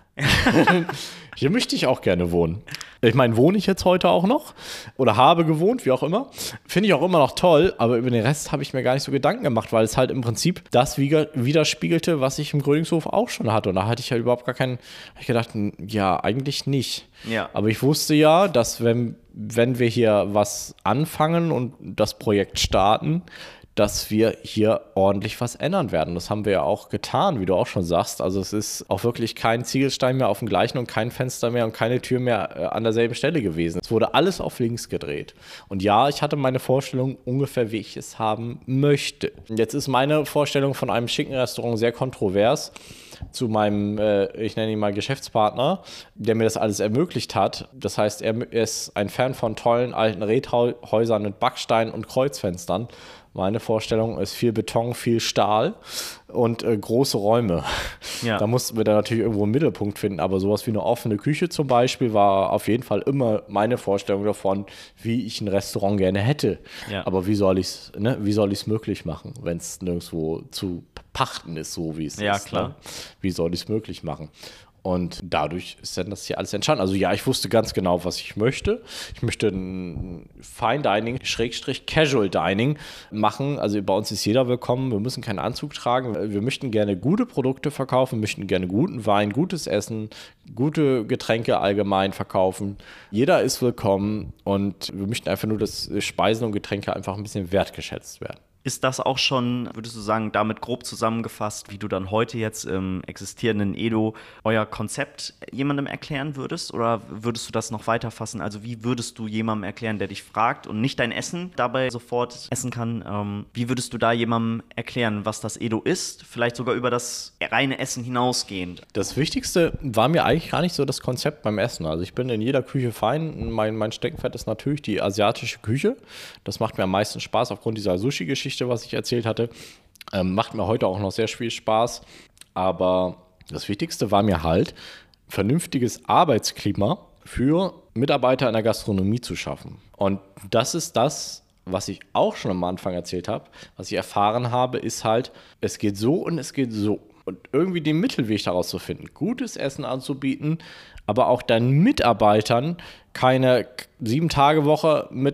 Hier möchte ich auch gerne wohnen. Ich meine, wohne ich jetzt heute auch noch oder habe gewohnt, wie auch immer. Finde ich auch immer noch toll, aber über den Rest habe ich mir gar nicht so Gedanken gemacht, weil es halt im Prinzip das widerspiegelte, was ich im Gröningshof auch schon hatte. Und da hatte ich halt überhaupt gar keinen, habe ich gedacht, ja, eigentlich nicht. Ja. Aber ich wusste ja, dass wenn, wenn wir hier was anfangen und das Projekt starten, dass wir hier ordentlich was ändern werden. Das haben wir ja auch getan, wie du auch schon sagst. Also es ist auch wirklich kein Ziegelstein mehr auf dem gleichen und kein Fenster mehr und keine Tür mehr an derselben Stelle gewesen. Es wurde alles auf links gedreht. Und ja, ich hatte meine Vorstellung ungefähr, wie ich es haben möchte. Jetzt ist meine Vorstellung von einem schicken Restaurant sehr kontrovers zu meinem, äh, ich nenne ihn mal Geschäftspartner, der mir das alles ermöglicht hat. Das heißt, er ist ein Fan von tollen alten Redhäusern mit Backstein und Kreuzfenstern. Meine Vorstellung ist viel Beton, viel Stahl und äh, große Räume. Ja. Da mussten wir dann natürlich irgendwo einen Mittelpunkt finden, aber sowas wie eine offene Küche zum Beispiel war auf jeden Fall immer meine Vorstellung davon, wie ich ein Restaurant gerne hätte. Ja. Aber wie soll ich es, ne, wie soll ich es möglich machen, wenn es nirgendwo zu pachten ist, so wie es ja, ist. Klar. Ne? Wie soll ich es möglich machen? Und dadurch ist dann das hier alles entstanden. Also ja, ich wusste ganz genau, was ich möchte. Ich möchte ein Fine Dining, Schrägstrich Casual Dining machen. Also bei uns ist jeder willkommen. Wir müssen keinen Anzug tragen. Wir möchten gerne gute Produkte verkaufen, wir möchten gerne guten Wein, gutes Essen, gute Getränke allgemein verkaufen. Jeder ist willkommen und wir möchten einfach nur, dass Speisen und Getränke einfach ein bisschen wertgeschätzt werden. Ist das auch schon, würdest du sagen, damit grob zusammengefasst, wie du dann heute jetzt im existierenden Edo euer Konzept jemandem erklären würdest? Oder würdest du das noch weiterfassen? Also wie würdest du jemandem erklären, der dich fragt und nicht dein Essen dabei sofort essen kann? Ähm, wie würdest du da jemandem erklären, was das Edo ist? Vielleicht sogar über das reine Essen hinausgehend? Das Wichtigste war mir eigentlich gar nicht so das Konzept beim Essen. Also ich bin in jeder Küche fein. Mein, mein Steckenpferd ist natürlich die asiatische Küche. Das macht mir am meisten Spaß aufgrund dieser Sushi-Geschichte, was ich erzählt hatte. Ähm, macht mir heute auch noch sehr viel Spaß. Aber das Wichtigste war mir halt, vernünftiges Arbeitsklima für Mitarbeiter in der Gastronomie zu schaffen. Und das ist das, was ich auch schon am Anfang erzählt habe. Was ich erfahren habe, ist halt, es geht so und es geht so. Und irgendwie den Mittelweg daraus zu finden, gutes Essen anzubieten, aber auch deinen Mitarbeitern keine Sieben-Tage-Woche mit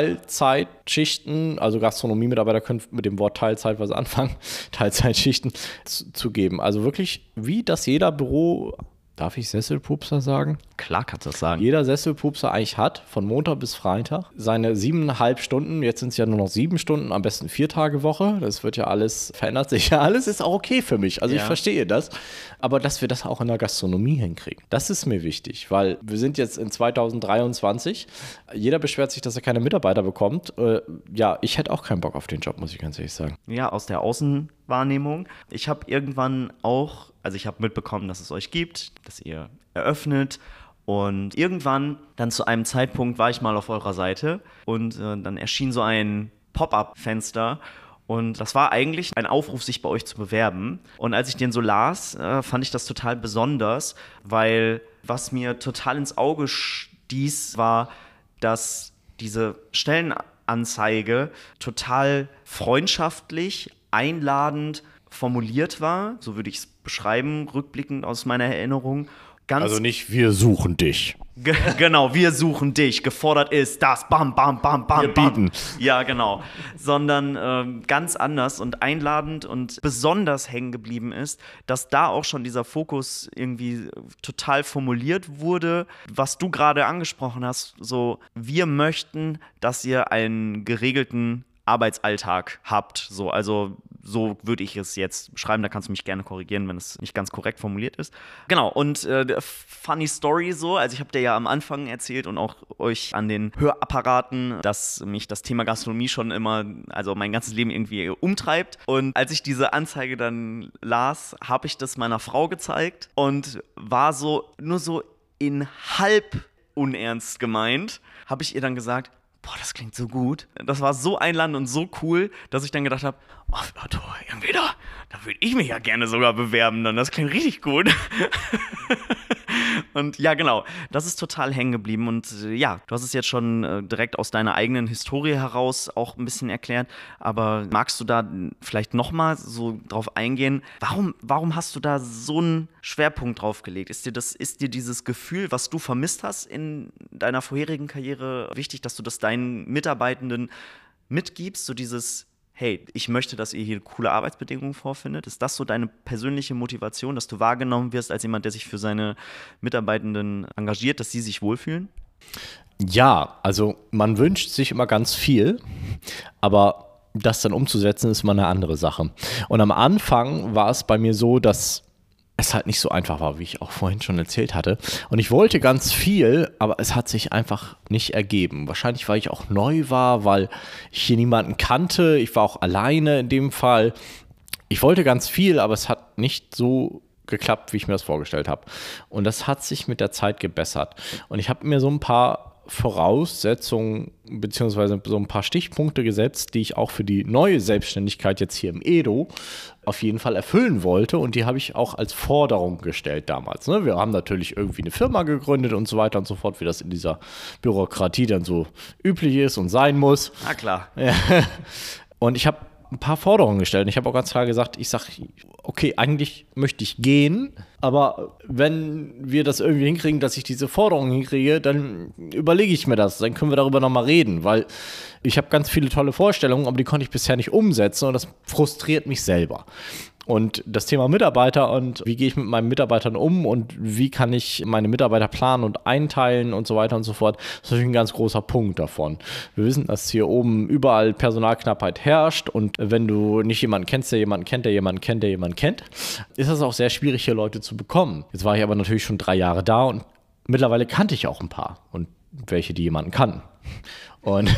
Teilzeitschichten, also Gastronomie-Mitarbeiter können mit dem Wort Teilzeit was anfangen, Teilzeitschichten zu, zu geben. Also wirklich, wie das jeder Büro, darf ich Sesselpupser sagen? Klar kannst du das sagen. Jeder Sesselpupser eigentlich hat, von Montag bis Freitag, seine siebeneinhalb Stunden, jetzt sind es ja nur noch sieben Stunden, am besten vier Tage Woche, das wird ja alles, verändert sich ja alles, ist auch okay für mich, also ja. Ich verstehe das, aber dass wir das auch in der Gastronomie hinkriegen, das ist mir wichtig, weil wir sind jetzt in zweitausenddreiundzwanzig, jeder beschwert sich, dass er keine Mitarbeiter bekommt, äh, ja, ich hätte auch keinen Bock auf den Job, muss ich ganz ehrlich sagen. Ja, aus der Außenwahrnehmung. Ich habe irgendwann auch, also ich habe mitbekommen, dass es euch gibt, dass ihr eröffnet. Und irgendwann, dann zu einem Zeitpunkt, war ich mal auf eurer Seite und äh, dann erschien so ein Pop-up-Fenster und das war eigentlich ein Aufruf, sich bei euch zu bewerben. Und als ich den so las, äh, fand ich das total besonders, weil was mir total ins Auge stieß, war, dass diese Stellenanzeige total freundschaftlich, einladend formuliert war, so würde ich es beschreiben, rückblickend aus meiner Erinnerung. Ganz also nicht, wir suchen dich. G- genau, wir suchen dich. Gefordert ist das. Bam, bam, bam, bam, wir bam. bieten. Ja, genau. Sondern ähm, ganz anders und einladend und besonders hängen geblieben ist, dass da auch schon dieser Fokus irgendwie total formuliert wurde, was du gerade angesprochen hast. So, wir möchten, dass ihr einen geregelten Arbeitsalltag habt. So, also so würde ich es jetzt beschreiben, da kannst du mich gerne korrigieren, wenn es nicht ganz korrekt formuliert ist. Genau, und äh, funny Story so, also ich habe dir ja am Anfang erzählt und auch euch an den Hörapparaten, dass mich das Thema Gastronomie schon immer, also mein ganzes Leben irgendwie umtreibt. Und als ich diese Anzeige dann las, habe ich das meiner Frau gezeigt und war so, nur so in halb unernst gemeint, habe ich ihr dann gesagt, boah, das klingt so gut. Das war so einladend und so cool, dass ich dann gedacht habe, oh, Otto, irgendwie da, da würde ich mich ja gerne sogar bewerben, dann das klingt richtig gut. Und ja, genau, das ist total hängen geblieben und äh, ja, du hast es jetzt schon äh, direkt aus deiner eigenen Historie heraus auch ein bisschen erklärt, aber magst du da vielleicht nochmal so drauf eingehen, warum, warum hast du da so einen Schwerpunkt drauf gelegt? Ist dir das, ist dir dieses Gefühl, was du vermisst hast in deiner vorherigen Karriere, wichtig, dass du das deinen Mitarbeitenden mitgibst, so dieses hey, ich möchte, dass ihr hier coole Arbeitsbedingungen vorfindet? Ist das so deine persönliche Motivation, dass du wahrgenommen wirst als jemand, der sich für seine Mitarbeitenden engagiert, dass sie sich wohlfühlen? Ja, also man wünscht sich immer ganz viel, aber das dann umzusetzen, ist mal eine andere Sache. Und am Anfang war es bei mir so, dass es halt nicht so einfach war, wie ich auch vorhin schon erzählt hatte. Und ich wollte ganz viel, aber es hat sich einfach nicht ergeben. Wahrscheinlich, weil ich auch neu war, weil ich hier niemanden kannte. Ich war auch alleine in dem Fall. Ich wollte ganz viel, aber es hat nicht so geklappt, wie ich mir das vorgestellt habe. Und das hat sich mit der Zeit gebessert. Und ich habe mir so ein paar Voraussetzungen beziehungsweise so ein paar Stichpunkte gesetzt, die ich auch für die neue Selbstständigkeit jetzt hier im Edo auf jeden Fall erfüllen wollte, und die habe ich auch als Forderung gestellt damals. Ne? Wir haben natürlich irgendwie eine Firma gegründet und so weiter und so fort, wie das in dieser Bürokratie dann so üblich ist und sein muss. Na klar. Und ich habe ein paar Forderungen gestellt. Und ich habe auch ganz klar gesagt, ich sage, okay, eigentlich möchte ich gehen, aber wenn wir das irgendwie hinkriegen, dass ich diese Forderungen hinkriege, dann überlege ich mir das, dann können wir darüber nochmal reden, weil ich habe ganz viele tolle Vorstellungen, aber die konnte ich bisher nicht umsetzen und das frustriert mich selber. Und das Thema Mitarbeiter und wie gehe ich mit meinen Mitarbeitern um und wie kann ich meine Mitarbeiter planen und einteilen und so weiter und so fort, das ist natürlich ein ganz großer Punkt davon. Wir wissen, dass hier oben überall Personalknappheit herrscht, und wenn du nicht jemanden kennst, der jemanden kennt, der jemanden kennt, der jemanden kennt, ist es auch sehr schwierig, hier Leute zu bekommen. Jetzt war ich aber natürlich schon drei Jahre da und mittlerweile kannte ich auch ein paar und welche, die jemanden kannten. Und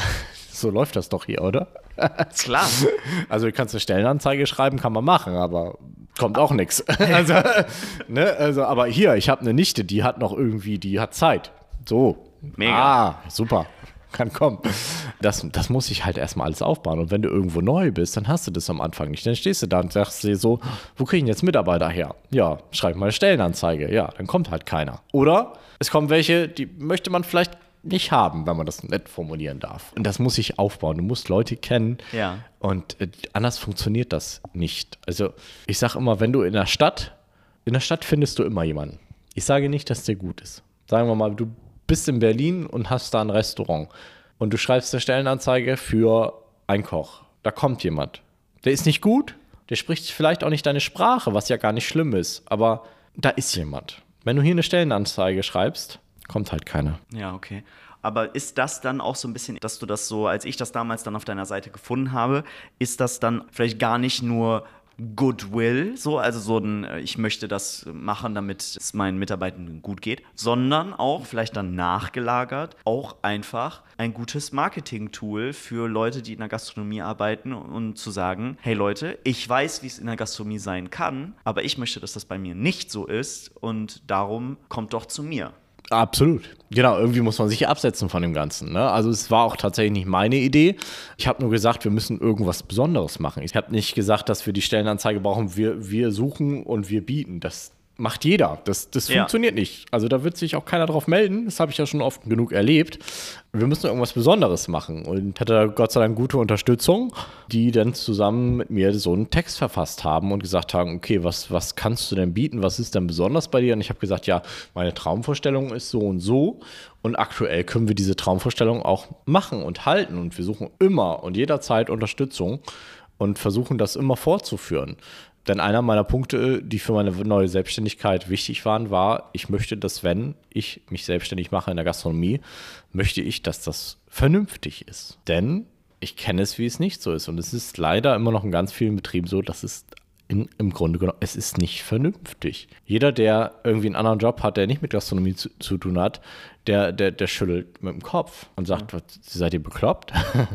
so läuft das doch hier, oder? Klar. Also du kannst eine Stellenanzeige schreiben, kann man machen, aber kommt auch nichts. Also, ne, also, aber hier, ich habe eine Nichte, die hat noch irgendwie, die hat Zeit. So. Mega. Ah, super. Kann kommen. Das, das muss ich halt erstmal alles aufbauen. Und wenn du irgendwo neu bist, dann hast du das am Anfang nicht. Dann stehst du da und sagst dir so, wo kriegen jetzt Mitarbeiter her? Ja, schreib mal eine Stellenanzeige. Ja, dann kommt halt keiner. Oder es kommen welche, die möchte man vielleicht nicht haben, wenn man das nett formulieren darf. Und das muss ich aufbauen. Du musst Leute kennen. Ja. Und äh, anders funktioniert das nicht. Also ich sage immer, wenn du in der Stadt, in der Stadt findest du immer jemanden. Ich sage nicht, dass der gut ist. Sagen wir mal, du bist in Berlin und hast da ein Restaurant und du schreibst eine Stellenanzeige für einen Koch. Da kommt jemand. Der ist nicht gut, der spricht vielleicht auch nicht deine Sprache, was ja gar nicht schlimm ist, aber da ist jemand. Wenn du hier eine Stellenanzeige schreibst, kommt halt keiner. Ja, okay. Aber ist das dann auch so ein bisschen, dass du das so, als ich das damals dann auf deiner Seite gefunden habe, ist das dann vielleicht gar nicht nur Goodwill, so, also so ein, ich möchte das machen, damit es meinen Mitarbeitern gut geht, sondern auch vielleicht dann nachgelagert, auch einfach ein gutes Marketing-Tool für Leute, die in der Gastronomie arbeiten, und zu sagen, hey Leute, ich weiß, wie es in der Gastronomie sein kann, aber ich möchte, dass das bei mir nicht so ist, und darum kommt doch zu mir. Absolut. Genau, irgendwie muss man sich absetzen von dem Ganzen. Ne? Also es war auch tatsächlich nicht meine Idee. Ich habe nur gesagt, wir müssen irgendwas Besonderes machen. Ich habe nicht gesagt, dass wir die Stellenanzeige brauchen. Wir, wir suchen und wir bieten. Das macht jeder. Das, das Ja. funktioniert nicht. Also da wird sich auch keiner drauf melden. Das habe ich ja schon oft genug erlebt. Wir müssen irgendwas Besonderes machen. Und hatte da Gott sei Dank gute Unterstützung, die dann zusammen mit mir so einen Text verfasst haben und gesagt haben, okay, was, was kannst du denn bieten? Was ist denn besonders bei dir? Und ich habe gesagt, ja, meine Traumvorstellung ist so und so. Und aktuell können wir diese Traumvorstellung auch machen und halten. Und wir suchen immer und jederzeit Unterstützung und versuchen das immer fortzuführen. Denn einer meiner Punkte, die für meine neue Selbstständigkeit wichtig waren, war, ich möchte, dass, wenn ich mich selbstständig mache in der Gastronomie, möchte ich, dass das vernünftig ist. Denn ich kenne es, wie es nicht so ist. Und es ist leider immer noch in ganz vielen Betrieben so, dass es in, im Grunde genommen, es ist nicht vernünftig. Jeder, der irgendwie einen anderen Job hat, der nicht mit Gastronomie zu, zu tun hat, der, der, der schüttelt mit dem Kopf und sagt, was, seid ihr bekloppt?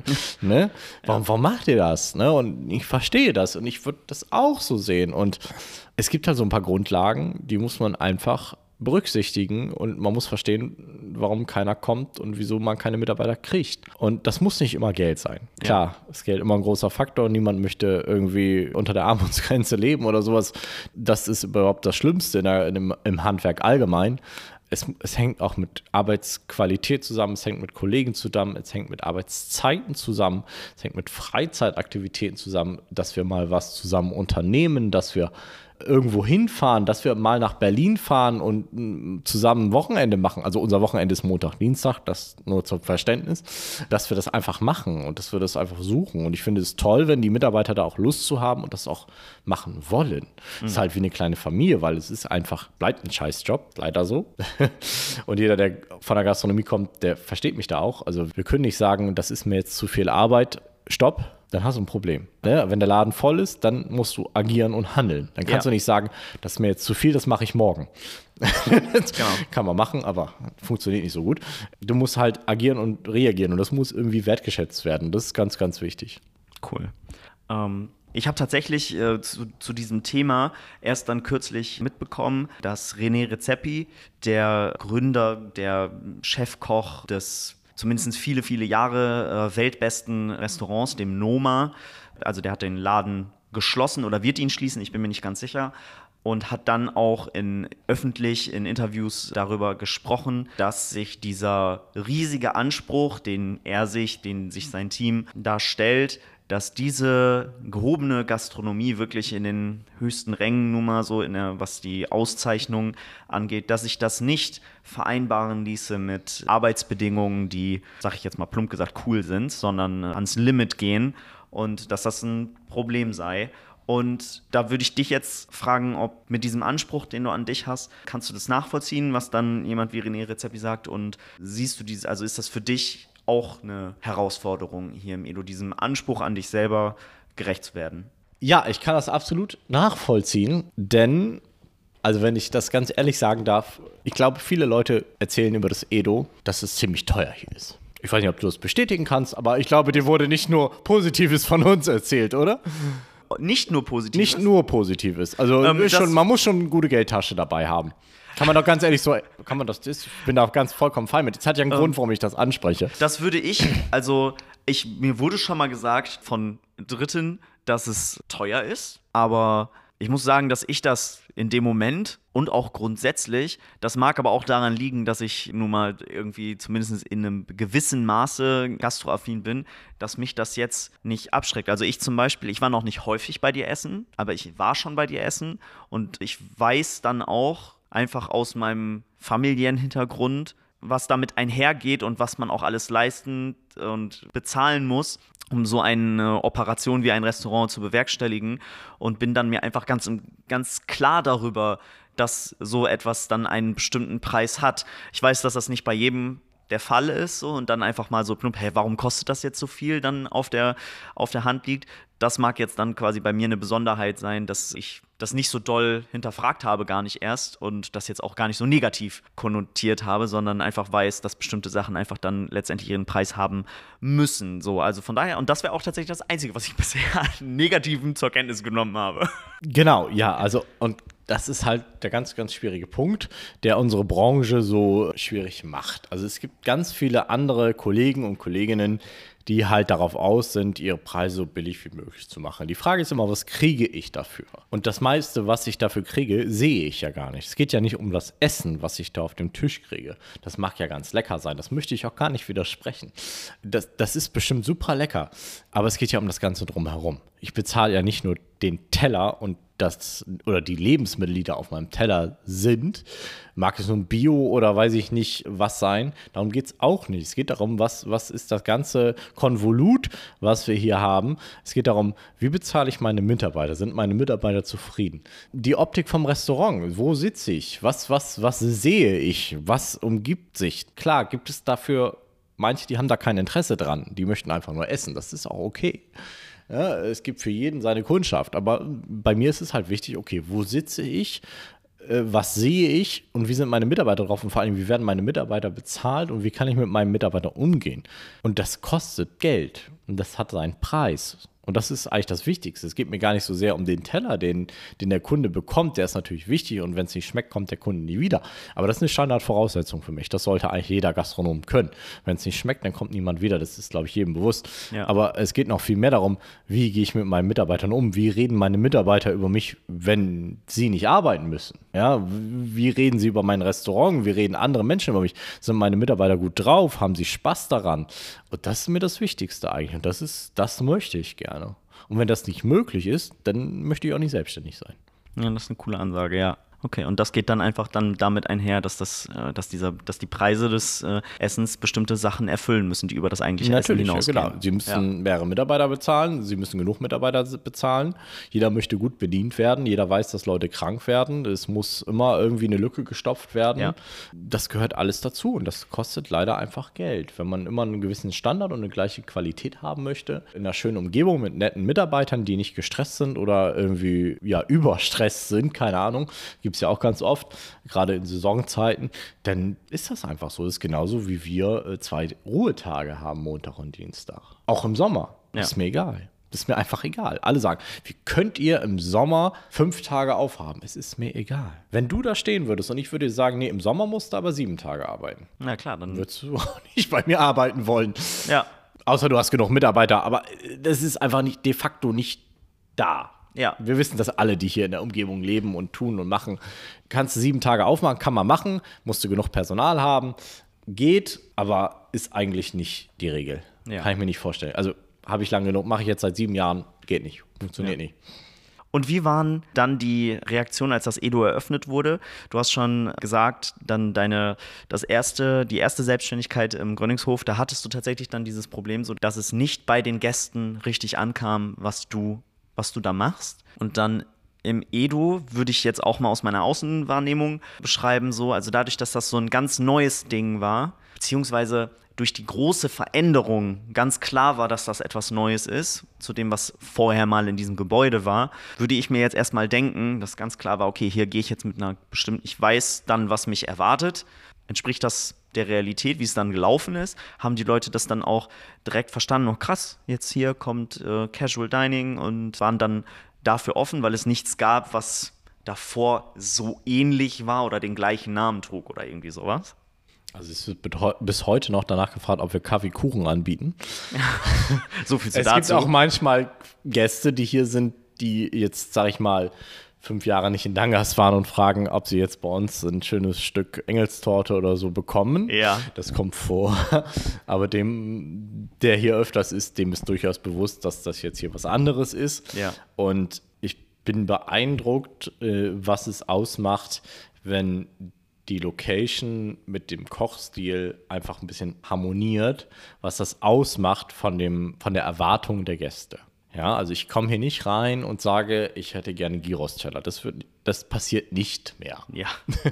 Ne? Warum, warum macht ihr das? Ne? Und ich verstehe das und ich würde das auch so sehen. Und es gibt halt so ein paar Grundlagen, die muss man einfach berücksichtigen und man muss verstehen, warum keiner kommt und wieso man keine Mitarbeiter kriegt. Und das muss nicht immer Geld sein. Klar, ja. Ist Geld immer ein großer Faktor. Niemand möchte irgendwie unter der Armutsgrenze leben oder sowas. Das ist überhaupt das Schlimmste in der, in dem, im Handwerk allgemein. Es, es hängt auch mit Arbeitsqualität zusammen, es hängt mit Kollegen zusammen, es hängt mit Arbeitszeiten zusammen, es hängt mit Freizeitaktivitäten zusammen, dass wir mal was zusammen unternehmen, dass wir irgendwo hinfahren, dass wir mal nach Berlin fahren und m, zusammen ein Wochenende machen. Also unser Wochenende ist Montag, Dienstag, das nur zum Verständnis, dass wir das einfach machen und dass wir das einfach suchen. Und ich finde es toll, wenn die Mitarbeiter da auch Lust zu haben und das auch machen wollen. Es mhm. ist halt wie eine kleine Familie, weil es ist einfach, bleibt ein Scheißjob, leider so. Und jeder, der von der Gastronomie kommt, der versteht mich da auch. Also wir können nicht sagen, das ist mir jetzt zu viel Arbeit, stopp. Dann hast du ein Problem. Ne? Wenn der Laden voll ist, dann musst du agieren und handeln. Dann kannst ja. du nicht sagen, das ist mir jetzt zu viel, das mache ich morgen. Genau. Kann man machen, aber funktioniert nicht so gut. Du musst halt agieren und reagieren und das muss irgendwie wertgeschätzt werden. Das ist ganz, ganz wichtig. Cool. Ähm, ich habe tatsächlich äh, zu, zu diesem Thema erst dann kürzlich mitbekommen, dass René Redzepi, der Gründer, der Chefkoch des zumindest viele, viele Jahre äh, weltbesten Restaurants, dem Noma. Also der hat den Laden geschlossen oder wird ihn schließen, ich bin mir nicht ganz sicher. Und hat dann auch in, öffentlich in Interviews darüber gesprochen, dass sich dieser riesige Anspruch, den er sich, den sich sein Team da stellt, dass diese gehobene Gastronomie wirklich in den höchsten Rängen, nun mal so, in der, was die Auszeichnung angeht, dass sich das nicht vereinbaren ließe mit Arbeitsbedingungen, die, sag ich jetzt mal plump gesagt, cool sind, sondern ans Limit gehen und dass das ein Problem sei. Und da würde ich dich jetzt fragen, ob mit diesem Anspruch, den du an dich hast, kannst du das nachvollziehen, was dann jemand wie René Redzepi sagt, und siehst du dieses, also ist das für dich auch eine Herausforderung hier im Edo, diesem Anspruch an dich selber gerecht zu werden? Ja, ich kann das absolut nachvollziehen, denn, also wenn ich das ganz ehrlich sagen darf, ich glaube, viele Leute erzählen über das Edo, dass es ziemlich teuer hier ist. Ich weiß nicht, ob du das bestätigen kannst, aber ich glaube, dir wurde nicht nur Positives von uns erzählt, oder? Nicht nur Positives? Nicht nur Positives. Also ähm, schon, man muss schon eine gute Geldtasche dabei haben. Kann man doch ganz ehrlich so, kann man das, ich bin da auch ganz vollkommen fein mit. Das hat ja einen ähm, Grund, warum ich das anspreche. Das würde ich, also ich, mir wurde schon mal gesagt von Dritten, dass es teuer ist, aber ich muss sagen, dass ich das in dem Moment und auch grundsätzlich, das mag aber auch daran liegen, dass ich nun mal irgendwie zumindest in einem gewissen Maße gastroaffin bin, dass mich das jetzt nicht abschreckt. Also ich zum Beispiel, ich war noch nicht häufig bei dir essen, aber ich war schon bei dir essen und ich weiß dann auch einfach aus meinem familiären Hintergrund, was damit einhergeht und was man auch alles leisten und bezahlen muss, um so eine Operation wie ein Restaurant zu bewerkstelligen, und bin dann mir einfach ganz, ganz klar darüber, dass so etwas dann einen bestimmten Preis hat. Ich weiß, dass das nicht bei jedem der Fall ist, so, und dann einfach mal so plump, hey, warum kostet das jetzt so viel, dann auf der, auf der Hand liegt. Das mag jetzt dann quasi bei mir eine Besonderheit sein, dass ich das nicht so doll hinterfragt habe, gar nicht erst, und das jetzt auch gar nicht so negativ konnotiert habe, sondern einfach weiß, dass bestimmte Sachen einfach dann letztendlich ihren Preis haben müssen. So, also von daher, und das wäre auch tatsächlich das Einzige, was ich bisher an Negativen zur Kenntnis genommen habe. Genau, ja, also und das ist halt der ganz, ganz schwierige Punkt, der unsere Branche so schwierig macht. Also es gibt ganz viele andere Kollegen und Kolleginnen, die halt darauf aus sind, ihre Preise so billig wie möglich zu machen. Die Frage ist immer, was kriege ich dafür? Und das meiste, was ich dafür kriege, sehe ich ja gar nicht. Es geht ja nicht um das Essen, was ich da auf dem Tisch kriege. Das mag ja ganz lecker sein, das möchte ich auch gar nicht widersprechen. Das, das ist bestimmt super lecker, aber es geht ja um das Ganze drumherum. Ich bezahle ja nicht nur den Teller und das oder die Lebensmittel, die da auf meinem Teller sind, mag es nun Bio oder weiß ich nicht was sein, darum geht es auch nicht. Es geht darum, was, was ist das ganze Konvolut, was wir hier haben. Es geht darum, wie bezahle ich meine Mitarbeiter? Sind meine Mitarbeiter zufrieden? Die Optik vom Restaurant, wo sitze ich? Was, was, was sehe ich? Was umgibt sich? Klar, gibt es dafür manche, die haben da kein Interesse dran. Die möchten einfach nur essen. Das ist auch okay. Ja, es gibt für jeden seine Kundschaft, aber bei mir ist es halt wichtig, okay, wo sitze ich, äh, was sehe ich und wie sind meine Mitarbeiter drauf und vor allem, wie werden meine Mitarbeiter bezahlt und wie kann ich mit meinen Mitarbeitern umgehen? Und das kostet Geld und das hat seinen Preis. Und das ist eigentlich das Wichtigste. Es geht mir gar nicht so sehr um den Teller, den, den der Kunde bekommt. Der ist natürlich wichtig und wenn es nicht schmeckt, kommt der Kunde nie wieder. Aber das ist eine Standardvoraussetzung für mich. Das sollte eigentlich jeder Gastronom können. Wenn es nicht schmeckt, dann kommt niemand wieder. Das ist, glaube ich, jedem bewusst. Ja. Aber es geht noch viel mehr darum, wie gehe ich mit meinen Mitarbeitern um? Wie reden meine Mitarbeiter über mich, wenn sie nicht arbeiten müssen? Ja, wie reden sie über mein Restaurant? Wie reden andere Menschen über mich? Sind meine Mitarbeiter gut drauf? Haben sie Spaß daran? Und das ist mir das Wichtigste eigentlich. Und das ist, das möchte ich gerne. Und wenn das nicht möglich ist, dann möchte ich auch nicht selbstständig sein. Ja, das ist eine coole Ansage, ja. Okay, und das geht dann einfach dann damit einher, dass das, äh, dass dieser, dass die Preise des äh, Essens bestimmte Sachen erfüllen müssen, die über das eigentliche Essen hinausgehen. Ja, genau. Sie müssen ja. mehrere Mitarbeiter bezahlen, sie müssen genug Mitarbeiter bezahlen. Jeder möchte gut bedient werden, jeder weiß, dass Leute krank werden. Es muss immer irgendwie eine Lücke gestopft werden. Ja. Das gehört alles dazu und das kostet leider einfach Geld. Wenn man immer einen gewissen Standard und eine gleiche Qualität haben möchte, in einer schönen Umgebung mit netten Mitarbeitern, die nicht gestresst sind oder irgendwie ja überstresst sind, keine Ahnung, gibt es ja auch ganz oft, gerade in Saisonzeiten, dann ist das einfach so. Das ist genauso, wie wir äh, zwei Ruhetage haben, Montag und Dienstag. Auch im Sommer. Ja. Das ist mir egal. Das ist mir einfach egal. Alle sagen, wie könnt ihr im Sommer fünf Tage aufhaben? Es ist mir egal. Wenn du da stehen würdest und ich würde dir sagen, nee, im Sommer musst du aber sieben Tage arbeiten. Na klar, dann würdest du auch nicht bei mir arbeiten wollen. Ja. Außer du hast genug Mitarbeiter, aber das ist einfach nicht de facto nicht da. Ja. Wir wissen das alle, die hier in der Umgebung leben und tun und machen. Kannst du sieben Tage aufmachen, kann man machen, musst du genug Personal haben. Geht, aber ist eigentlich nicht die Regel. Ja. Kann ich mir nicht vorstellen. Also habe ich lange genug, mache ich jetzt seit sieben Jahren, geht nicht, funktioniert ja. nicht. Und wie waren dann die Reaktionen, als das Edo eröffnet wurde? Du hast schon gesagt, dann deine, das erste, die erste Selbstständigkeit im Gröningshof, da hattest du tatsächlich dann dieses Problem, so dass es nicht bei den Gästen richtig ankam, was du was du da machst. Und dann im Edo würde ich jetzt auch mal aus meiner Außenwahrnehmung beschreiben, so, also dadurch, dass das so ein ganz neues Ding war, beziehungsweise durch die große Veränderung ganz klar war, dass das etwas Neues ist, zu dem, was vorher mal in diesem Gebäude war, würde ich mir jetzt erstmal denken, dass ganz klar war, okay, hier gehe ich jetzt mit einer bestimmten, ich weiß dann, was mich erwartet, entspricht das der Realität, wie es dann gelaufen ist, haben die Leute das dann auch direkt verstanden, oh krass, jetzt hier kommt äh, Casual Dining und waren dann dafür offen, weil es nichts gab, was davor so ähnlich war oder den gleichen Namen trug oder irgendwie sowas. Also es wird bis heute noch danach gefragt, ob wir Kaffeekuchen anbieten. So viel zu es dazu. Es gibt auch manchmal Gäste, die hier sind, die jetzt, sag ich mal, fünf Jahre nicht in Dangas waren und fragen, ob sie jetzt bei uns ein schönes Stück Engelstorte oder so bekommen. Ja. Das kommt vor. Aber dem, der hier öfters ist, dem ist durchaus bewusst, dass das jetzt hier was anderes ist. Ja. Und ich bin beeindruckt, was es ausmacht, wenn die Location mit dem Kochstil einfach ein bisschen harmoniert, was das ausmacht von dem, von der Erwartung der Gäste. Ja, also ich komme hier nicht rein und sage, ich hätte gerne Gyros-Teller. Das wird, das passiert nicht mehr. Ja.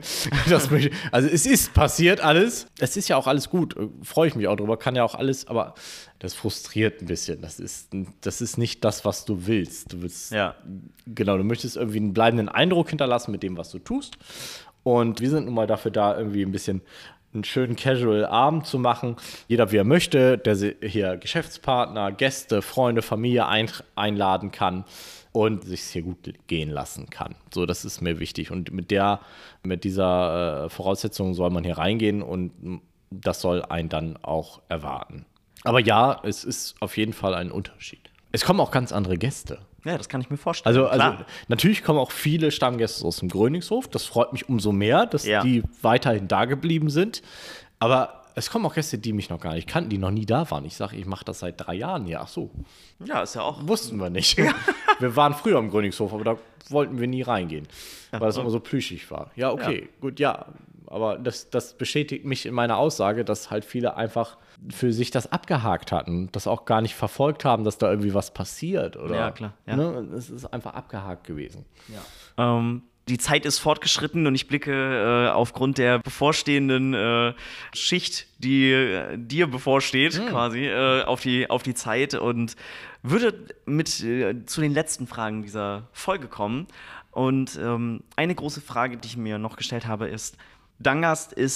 Das möchte, also es ist passiert alles. Es ist ja auch alles gut. Freue ich mich auch drüber. Kann ja auch alles, aber das frustriert ein bisschen. Das ist, das ist nicht das, was du willst. Du willst, ja. Genau, du möchtest irgendwie einen bleibenden Eindruck hinterlassen mit dem, was du tust. Und wir sind nun mal dafür da, irgendwie ein bisschen einen schönen Casual-Abend zu machen. Jeder, wie er möchte, der hier Geschäftspartner, Gäste, Freunde, Familie ein, einladen kann und sich hier gut gehen lassen kann. So, das ist mir wichtig. Und mit der, mit dieser äh, Voraussetzung soll man hier reingehen und das soll einen dann auch erwarten. Aber ja, es ist auf jeden Fall ein Unterschied. Es kommen auch ganz andere Gäste. Ja, das kann ich mir vorstellen. Also, also natürlich kommen auch viele Stammgäste aus dem Gröningshof. Das freut mich umso mehr, dass ja. die weiterhin da geblieben sind. Aber es kommen auch Gäste, die mich noch gar nicht kannten, die noch nie da waren. Ich sage, ich mache das seit drei Jahren hier. Ach so. Ja, ist ja auch. Wussten wir nicht. Ja. Wir waren früher im Gröningshof, aber da wollten wir nie reingehen, weil das immer so plüschig war. Ja, okay, ja. gut, ja. Aber das, das bestätigt mich in meiner Aussage, dass halt viele einfach für sich das abgehakt hatten, das auch gar nicht verfolgt haben, dass da irgendwie was passiert. Oder, ja, klar. Ja. Ne? Es ist einfach abgehakt gewesen. Ja. Ähm, die Zeit ist fortgeschritten und ich blicke äh, aufgrund der bevorstehenden äh, Schicht, die äh, dir bevorsteht, mhm. quasi, äh, auf, die, auf die Zeit und würde mit äh, zu den letzten Fragen dieser Folge kommen. Und ähm, eine große Frage, die ich mir noch gestellt habe, ist, Dangast ist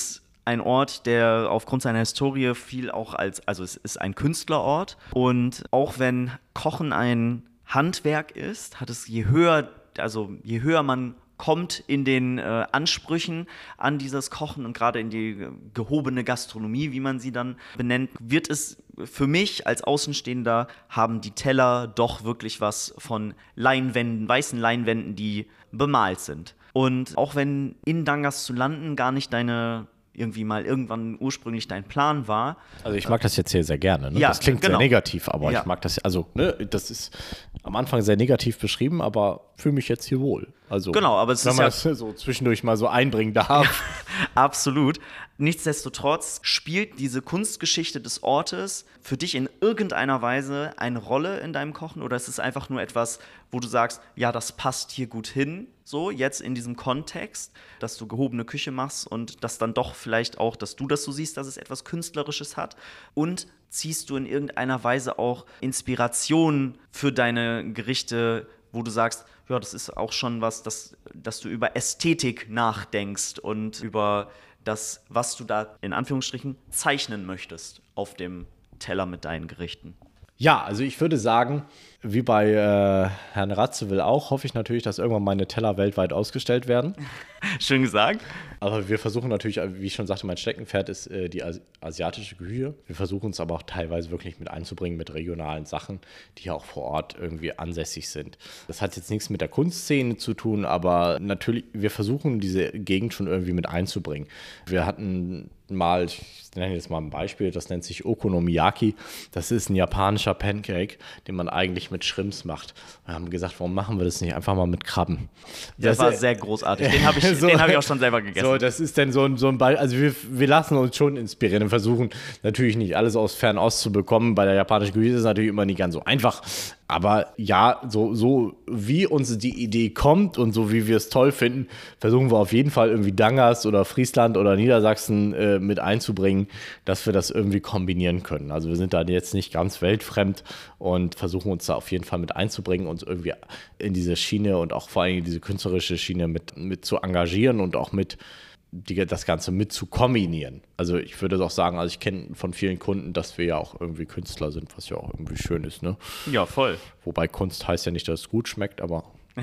ein Ort, der aufgrund seiner Historie viel auch als, also es ist ein Künstlerort. Und auch wenn Kochen ein Handwerk ist, hat es je höher, also je höher man kommt in den äh, Ansprüchen an dieses Kochen und gerade in die äh, gehobene Gastronomie, wie man sie dann benennt, wird es für mich als Außenstehender, haben die Teller doch wirklich was von Leinwänden, weißen Leinwänden, die bemalt sind. Und auch wenn in Dangas zu landen gar nicht deine irgendwie mal irgendwann ursprünglich dein Plan war. Also ich mag das jetzt hier sehr gerne. Ne? Ja, das klingt genau. sehr negativ, aber Ja. ich mag das, also ne, das ist am Anfang sehr negativ beschrieben, aber fühle mich jetzt hier wohl. Also, Genau, aber es wenn ist man ja- das so zwischendurch mal so einbringen darf. Absolut. Nichtsdestotrotz spielt diese Kunstgeschichte des Ortes für dich in irgendeiner Weise eine Rolle in deinem Kochen oder ist es einfach nur etwas, wo du sagst, ja, das passt hier gut hin, so jetzt in diesem Kontext, dass du gehobene Küche machst und das dann doch vielleicht auch, dass du das so siehst, dass es etwas Künstlerisches hat und ziehst du in irgendeiner Weise auch Inspiration für deine Gerichte, wo du sagst, ja, das ist auch schon was, dass, dass du über Ästhetik nachdenkst und über das, was du da in Anführungsstrichen zeichnen möchtest auf dem Teller mit deinen Gerichten. Ja, also ich würde sagen, wie bei äh, Herrn Radziwill auch, hoffe ich natürlich, dass irgendwann meine Teller weltweit ausgestellt werden. Schön gesagt. Aber wir versuchen natürlich, wie ich schon sagte, mein Steckenpferd ist äh, die Asi- asiatische Küche. Wir versuchen uns aber auch teilweise wirklich mit einzubringen mit regionalen Sachen, die auch vor Ort irgendwie ansässig sind. Das hat jetzt nichts mit der Kunstszene zu tun, aber natürlich, wir versuchen diese Gegend schon irgendwie mit einzubringen. Wir hatten mal, ich nenne jetzt mal ein Beispiel, das nennt sich Okonomiyaki. Das ist ein japanischer Pancake, den man eigentlich mit Shrimps macht. Wir haben gesagt, warum machen wir das nicht einfach mal mit Krabben? Das, das war sehr großartig. Den habe ich, so, den hab ich auch schon selber gegessen. So, das ist dann so ein, so ein Ball. Also wir, wir lassen uns schon inspirieren und versuchen natürlich nicht alles aus Fernost zu bekommen. Bei der japanischen Küche ist es natürlich immer nicht ganz so einfach. Aber ja, so, so wie uns die Idee kommt und so wie wir es toll finden, versuchen wir auf jeden Fall irgendwie Dangas oder Friesland oder Niedersachsen äh, mit einzubringen, dass wir das irgendwie kombinieren können. Also wir sind da jetzt nicht ganz weltfremd und versuchen uns da auf jeden Fall mit einzubringen, uns irgendwie in diese Schiene und auch vor allem in diese künstlerische Schiene mit, mit zu engagieren und auch mit die, das Ganze mit zu kombinieren. Also ich würde auch sagen, also ich kenne von vielen Kunden, dass wir ja auch irgendwie Künstler sind, was ja auch irgendwie schön ist, ne? Ja, voll. Wobei Kunst heißt ja nicht, dass es gut schmeckt, aber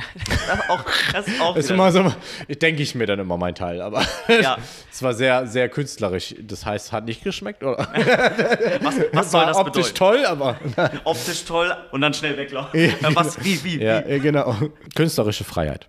Das auch, das ist auch ist wieder- immer so, ich denke ich mir dann immer meinen Teil, aber Ja. es war sehr, sehr künstlerisch. Das heißt, hat nicht geschmeckt, oder? Was, was soll War das optisch bedeuten? toll, aber Optisch toll und dann schnell weglaufen. Ja, Was? Wie? Wie? ja, wie? ja, genau. Künstlerische Freiheit.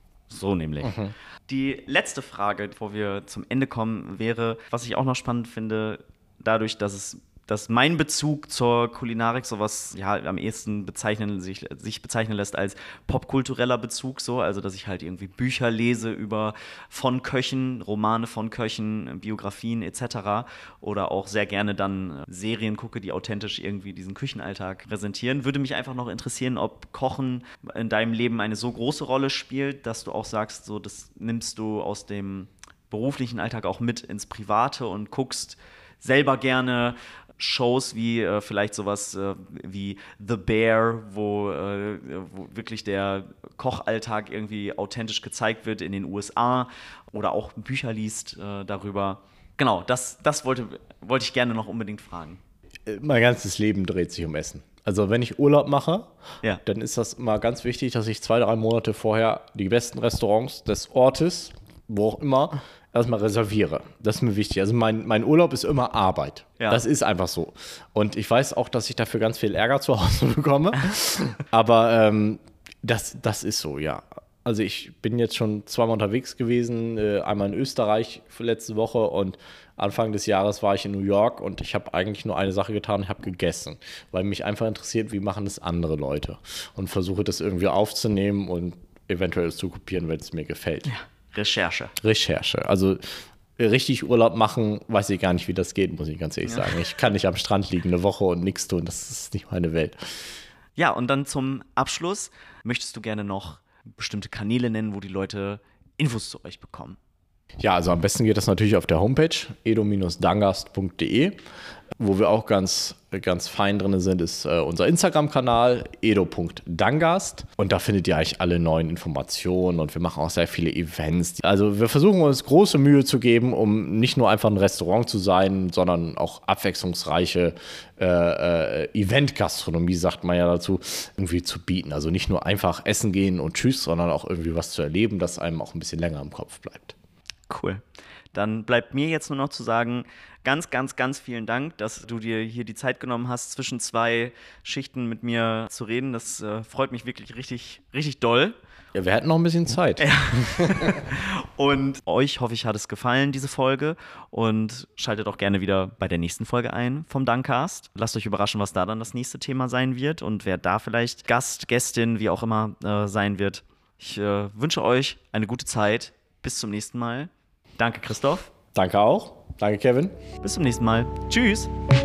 So nämlich. Die letzte Frage, bevor wir zum Ende kommen, wäre, was ich auch noch spannend finde, dadurch, dass es dass mein Bezug zur Kulinarik sowas ja am ehesten bezeichnen, sich, sich bezeichnen lässt als popkultureller Bezug, so, also dass ich halt irgendwie Bücher lese über von Köchen, Romane von Köchen, Biografien et cetera oder auch sehr gerne dann Serien gucke, die authentisch irgendwie diesen Küchenalltag präsentieren. Würde mich einfach noch interessieren, ob Kochen in deinem Leben eine so große Rolle spielt, dass du auch sagst, so das nimmst du aus dem beruflichen Alltag auch mit ins Private und guckst selber gerne Shows wie äh, vielleicht sowas äh, wie The Bear, wo, äh, wo wirklich der Kochalltag irgendwie authentisch gezeigt wird in den U S A oder auch Bücher liest äh, darüber. Genau, das, das wollte, wollte ich gerne noch unbedingt fragen. Mein ganzes Leben dreht sich um Essen. Also wenn ich Urlaub mache, Ja. dann ist das immer ganz wichtig, dass ich zwei, drei Monate vorher die besten Restaurants des Ortes, wo auch immer, erstmal reserviere. Das ist mir wichtig. Also mein, mein Urlaub ist immer Arbeit. Ja. Das ist einfach so. Und ich weiß auch, dass ich dafür ganz viel Ärger zu Hause bekomme. Aber ähm, das, das ist so, ja. Also ich bin jetzt schon zweimal unterwegs gewesen, äh, einmal in Österreich für letzte Woche und Anfang des Jahres war ich in New York und ich habe eigentlich nur eine Sache getan, ich habe gegessen, weil mich einfach interessiert, wie machen das andere Leute und versuche das irgendwie aufzunehmen und eventuell zu kopieren, wenn es mir gefällt. Ja. Recherche. Recherche, also richtig Urlaub machen, weiß ich gar nicht, wie das geht, muss ich ganz ehrlich Ja. sagen. Ich kann nicht am Strand liegen eine Woche und nichts tun, das ist nicht meine Welt. Ja, und dann zum Abschluss, möchtest du gerne noch bestimmte Kanäle nennen, wo die Leute Infos zu euch bekommen? Ja, also am besten geht das natürlich auf der Homepage edo Bindestrich dangast Punkt de. Wo wir auch ganz, ganz fein drin sind, ist äh, unser Instagram-Kanal edo Punkt dangast. Und da findet ihr eigentlich alle neuen Informationen und wir machen auch sehr viele Events. Also wir versuchen uns große Mühe zu geben, um nicht nur einfach ein Restaurant zu sein, sondern auch abwechslungsreiche äh, äh, Event-Gastronomie, sagt man ja dazu, irgendwie zu bieten. Also nicht nur einfach essen gehen und tschüss, sondern auch irgendwie was zu erleben, das einem auch ein bisschen länger im Kopf bleibt. Cool. Dann bleibt mir jetzt nur noch zu sagen, ganz, ganz, ganz vielen Dank, dass du dir hier die Zeit genommen hast, zwischen zwei Schichten mit mir zu reden. Das äh, freut mich wirklich richtig, richtig doll. Ja, wir hätten noch ein bisschen Zeit. Ja. Und euch hoffe ich, hat es gefallen, diese Folge. Und schaltet auch gerne wieder bei der nächsten Folge ein vom Dankcast. Lasst euch überraschen, was da dann das nächste Thema sein wird und wer da vielleicht Gast, Gästin, wie auch immer äh, sein wird. Ich äh, wünsche euch eine gute Zeit. Bis zum nächsten Mal. Danke, Christoph. Danke auch. Danke, Kevin. Bis zum nächsten Mal. Tschüss.